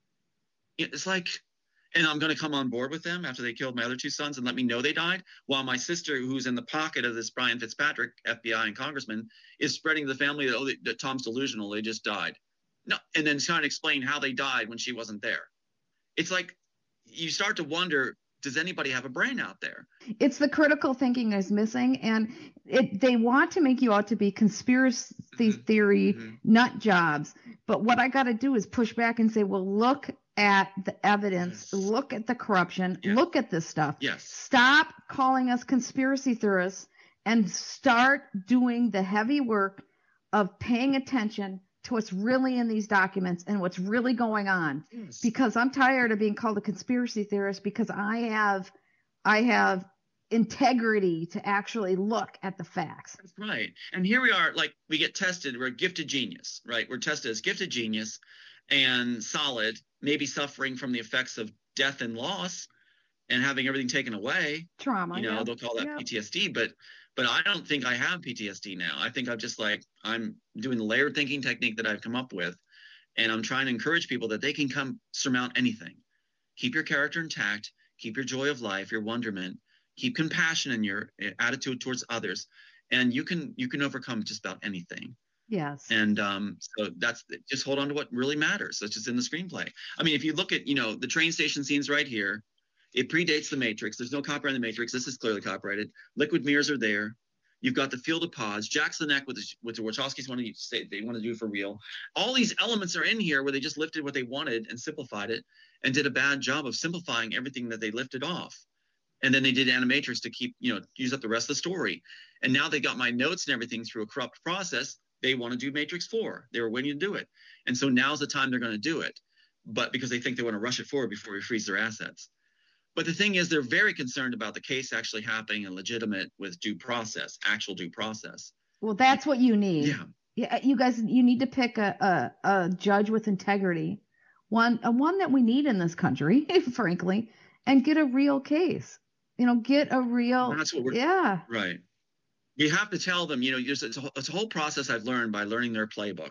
It's like, and I'm going to come on board with them after they killed my other two sons and let me know they died, while my sister, who's in the pocket of this Brian Fitzpatrick, F B I and congressman, is spreading to the family that, oh, that Tom's delusional, they just died. No, and then trying to explain how they died when she wasn't there. It's like, you start to wonder, does anybody have a brain out there? It's the critical thinking is missing, and it, they want to make you out to be conspiracy mm-hmm. theory mm-hmm. nut jobs. But what I got to do is push back and say, well, look at the evidence, yes. look at the corruption, yes. look at this stuff. Yes. Stop calling us conspiracy theorists and start doing the heavy work of paying attention to what's really in these documents and what's really going on. Yes. Because I'm tired of being called a conspiracy theorist, because I have I have integrity to actually look at the facts. That's right. And here we are, like, we get tested, we're a gifted genius, right? We're tested as gifted genius and solid, maybe suffering from the effects of death and loss and having everything taken away. Trauma. You know, yeah. they'll call that yeah. P T S D, but but I don't think I have P T S D now. I think I'm just like, I'm doing the layered thinking technique that I've come up with, and I'm trying to encourage people that they can come surmount anything. Keep your character intact, keep your joy of life, your wonderment, keep compassion in your attitude towards others, and you can you can overcome just about anything. Yes. And um, so that's just hold on to what really matters. That's just in the screenplay. I mean, if you look at, you know, the train station scenes right here, it predates The Matrix. There's no copyright in The Matrix. This is clearly copyrighted. Liquid mirrors are there. You've got the field of pods. Jack's the neck with the, with the Wachowskis want to say they want to do for real. All these elements are in here where they just lifted what they wanted and simplified it and did a bad job of simplifying everything that they lifted off. And then they did Animatrix to keep, you know, use up the rest of the story. And now they got my notes and everything through a corrupt process. They want to do Matrix four. They were waiting to do it. And so now's the time they're going to do it. But because they think they want to rush it forward before we freeze their assets. But the thing is, they're very concerned about the case actually happening and legitimate with due process, actual due process. Well, that's what you need. Yeah. Yeah. You guys, you need to pick a, a, a judge with integrity, one, a one that we need in this country, frankly, and get a real case. You know, get a real. That's what we're. Yeah. Right. You have to tell them, you know, it's a, it's a whole process I've learned by learning their playbook.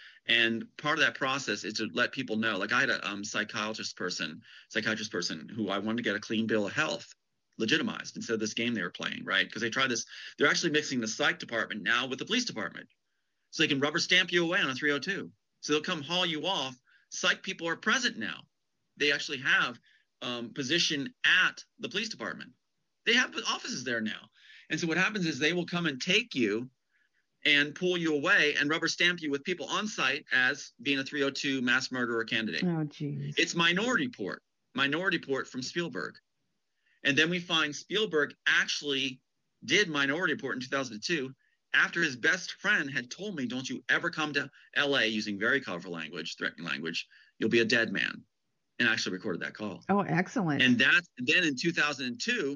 And part of that process is to let people know, like I had a um, psychiatrist person, psychiatrist person who I wanted to get a clean bill of health legitimized instead of this game they were playing, right? Because they tried this, they're actually mixing the psych department now with the police department. So they can rubber stamp you away on a three oh two. So they'll come haul you off. Psych people are present now. They actually have um, position at the police department. They have offices there now. And so what happens is they will come and take you and pull you away and rubber stamp you with people on site as being a three oh two mass murderer candidate. Oh, geez. It's Minority Report, Minority Report from Spielberg. And then we find Spielberg actually did Minority Report in two thousand two after his best friend had told me, don't you ever come to L A using very colorful language, threatening language. You'll be a dead man. And actually recorded that call. Oh, excellent. And that, then in two thousand two,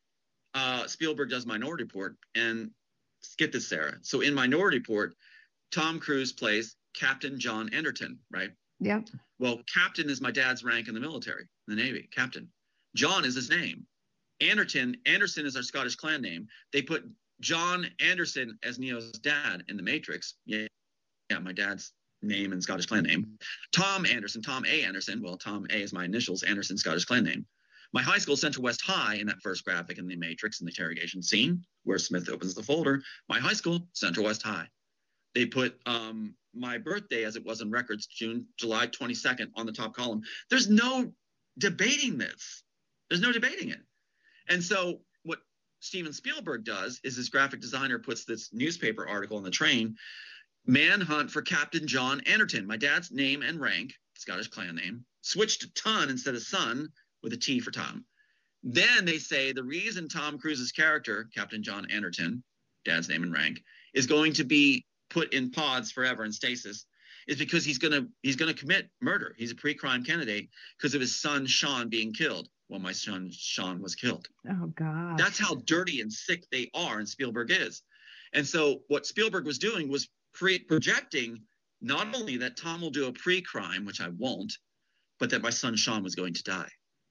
uh, Spielberg does Minority Report. And get this, Sarah. So in Minority Report, Tom Cruise plays Captain John Anderton, right? Yep. Well, Captain is my dad's rank in the military, in the Navy, Captain. John is his name. Anderton, Anderson is our Scottish clan name. They put John Anderson as Neo's dad in The Matrix. Yeah, yeah, my dad's name and Scottish clan name. Tom Anderson, Tom A. Anderson. Well, Tom A is my initials, Anderson, Scottish clan name. My high school, Central West High, in that first graphic in The Matrix, in the interrogation scene, where Smith opens the folder. My high school, Central West High. They put um, my birthday, as it was in records, June, July twenty-second, on the top column. There's no debating this. There's no debating it. And so what Steven Spielberg does is his graphic designer puts this newspaper article on the train, manhunt for Captain John Anderton, my dad's name and rank, Scottish clan name, switched to ton instead of son with a T for Tom. Then they say the reason Tom Cruise's character, Captain John Anderton, dad's name and rank, is going to be put in pods forever in stasis is because he's going to he's going to commit murder. He's a pre-crime candidate because of his son Sean being killed. Well, my son Sean was killed. Oh, God. That's how dirty and sick they are, and Spielberg is. And so what Spielberg was doing was pre- projecting not only that Tom will do a pre-crime, which I won't, but that my son Sean was going to die.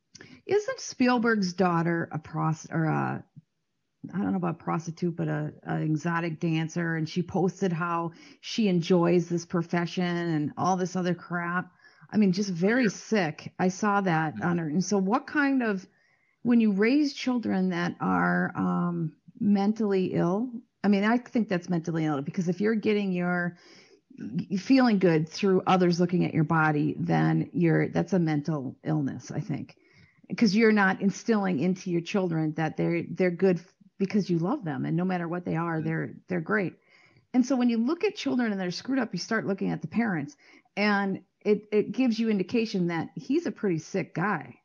Isn't Spielberg's daughter a prost or a, I don't know about prostitute, but a, a exotic dancer, and she posted how she enjoys this profession and all this other crap? I mean, just very sick. I saw that on her. And so what kind of, when you raise children that are um, mentally ill, I mean, I think that's mentally ill, because if you're getting your feeling good through others looking at your body, then you're, that's a mental illness, I think, because you're not instilling into your children that they're, they're good because you love them. And no matter what they are, they're, they're great. And so when you look at children and they're screwed up, you start looking at the parents, and It, it gives you indication that he's a pretty sick guy.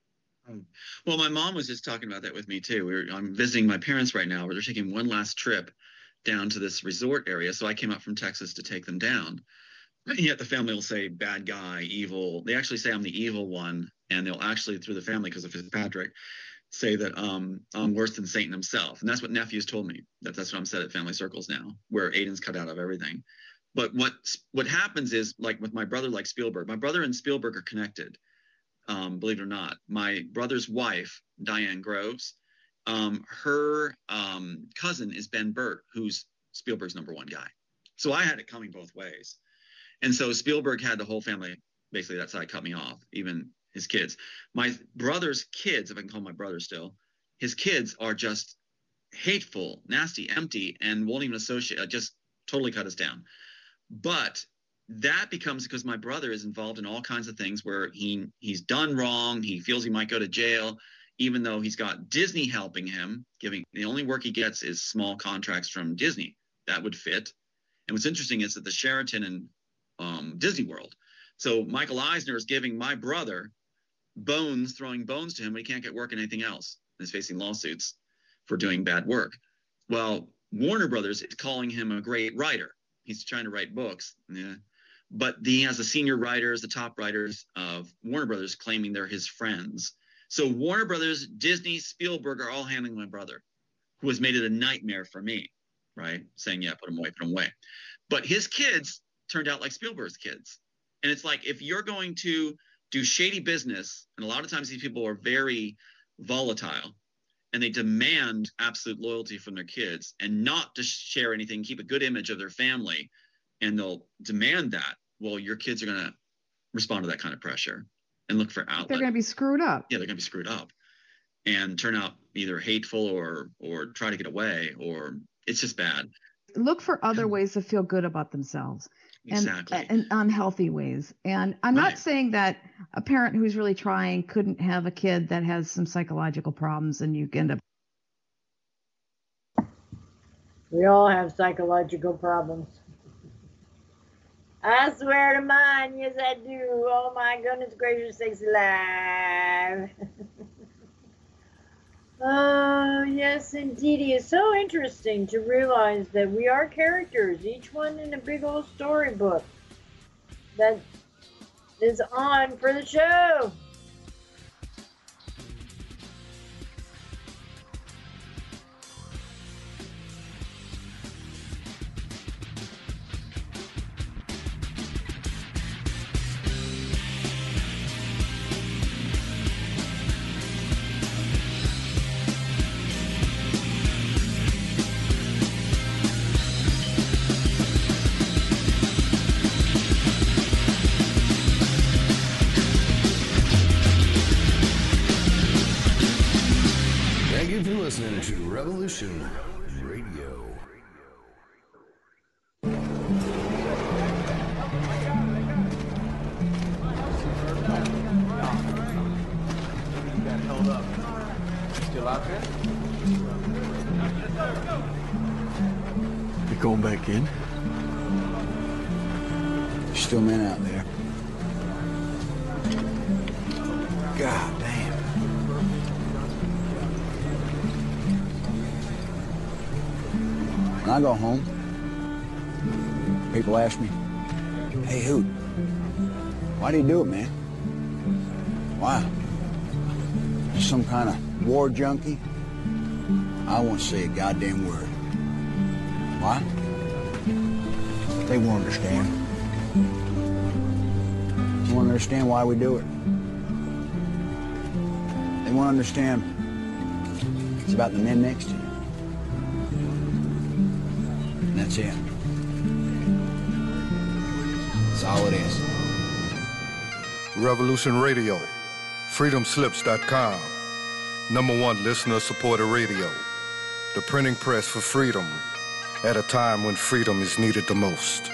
Well, my mom was just talking about that with me too. We were, I'm visiting my parents right now, where they're taking one last trip down to this resort area. So I came up from Texas to take them down. And yet the family will say bad guy, evil. They actually say I'm the evil one, and they'll actually, through the family, because of Fitzpatrick, say that um, I'm worse than Satan himself. And that's what nephews told me. That that's what I'm said at family circles now, where Aiden's cut out of everything. But what what happens is, like with my brother, like Spielberg, my brother and Spielberg are connected, um, believe it or not. My brother's wife, Diane Groves, um, her um, cousin is Ben Burt, who's Spielberg's number one guy. So I had it coming both ways. And so Spielberg had the whole family, basically that side cut me off, even his kids. My brother's kids, if I can call my brother still, his kids are just hateful, nasty, empty, and won't even associate, just totally cut us down. But that becomes because my brother is involved in all kinds of things where he he's done wrong. He feels he might go to jail, even though he's got Disney helping him. Giving the only work he gets is small contracts from Disney. That would fit. And what's interesting is that the Sheraton and um, Disney World. So Michael Eisner is giving my brother bones, throwing bones to him, but he can't get work in anything else. He's facing lawsuits for doing bad work. Well, Warner Brothers is calling him a great writer. He's trying to write books, yeah. But he has the senior writers, the top writers of Warner Brothers claiming they're his friends. So Warner Brothers, Disney, Spielberg are all handling my brother, who has made it a nightmare for me, right? Saying, yeah, put him away, put him away. But his kids turned out like Spielberg's kids. And it's like, if you're going to do shady business, and a lot of times these people are very volatile, and they demand absolute loyalty from their kids and not to share anything, keep a good image of their family, and they'll demand that. Well, your kids are going to respond to that kind of pressure and look for outlet. They're going to be screwed up. Yeah, they're going to be screwed up and turn out either hateful or or try to get away, or it's just bad. Look for other ways to feel good about themselves. And, Exactly. and unhealthy ways. And I'm not Right. saying that a parent who's really trying couldn't have a kid that has some psychological problems and you end up We all have psychological problems. I swear to mine, yes I do. Oh my goodness gracious sakes alive. Oh, yes indeed. It's so interesting to realize that we are characters, each one in a big old storybook that is on for the show. Listening to Revolution Radio. Hold up. Still out there? You going back in? There's still men out there. God damn. When I go home, people ask me, hey, Hoot, why do you do it, man? Why? You some kind of war junkie? I won't say a goddamn word. Why? They won't understand. They won't understand why we do it. They won't understand it's about the men next to you. That's it. That's all it is. Revolution Radio, freedom slips dot com, number one listener-supported radio, the printing press for freedom at a time when freedom is needed the most.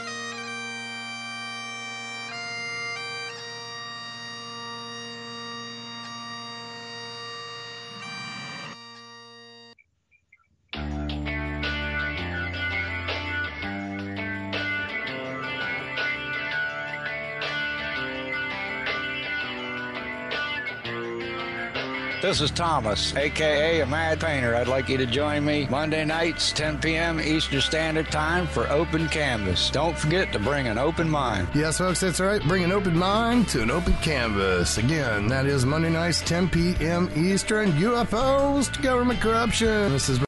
This is Thomas, a k a. a Mad Painter. I'd like you to join me Monday nights, ten p.m. Eastern Standard Time for Open Canvas. Don't forget to bring an open mind. Yes, folks, that's right. Bring an open mind to an open canvas. Again, that is Monday nights, ten p.m. Eastern. U F Os to government corruption. This is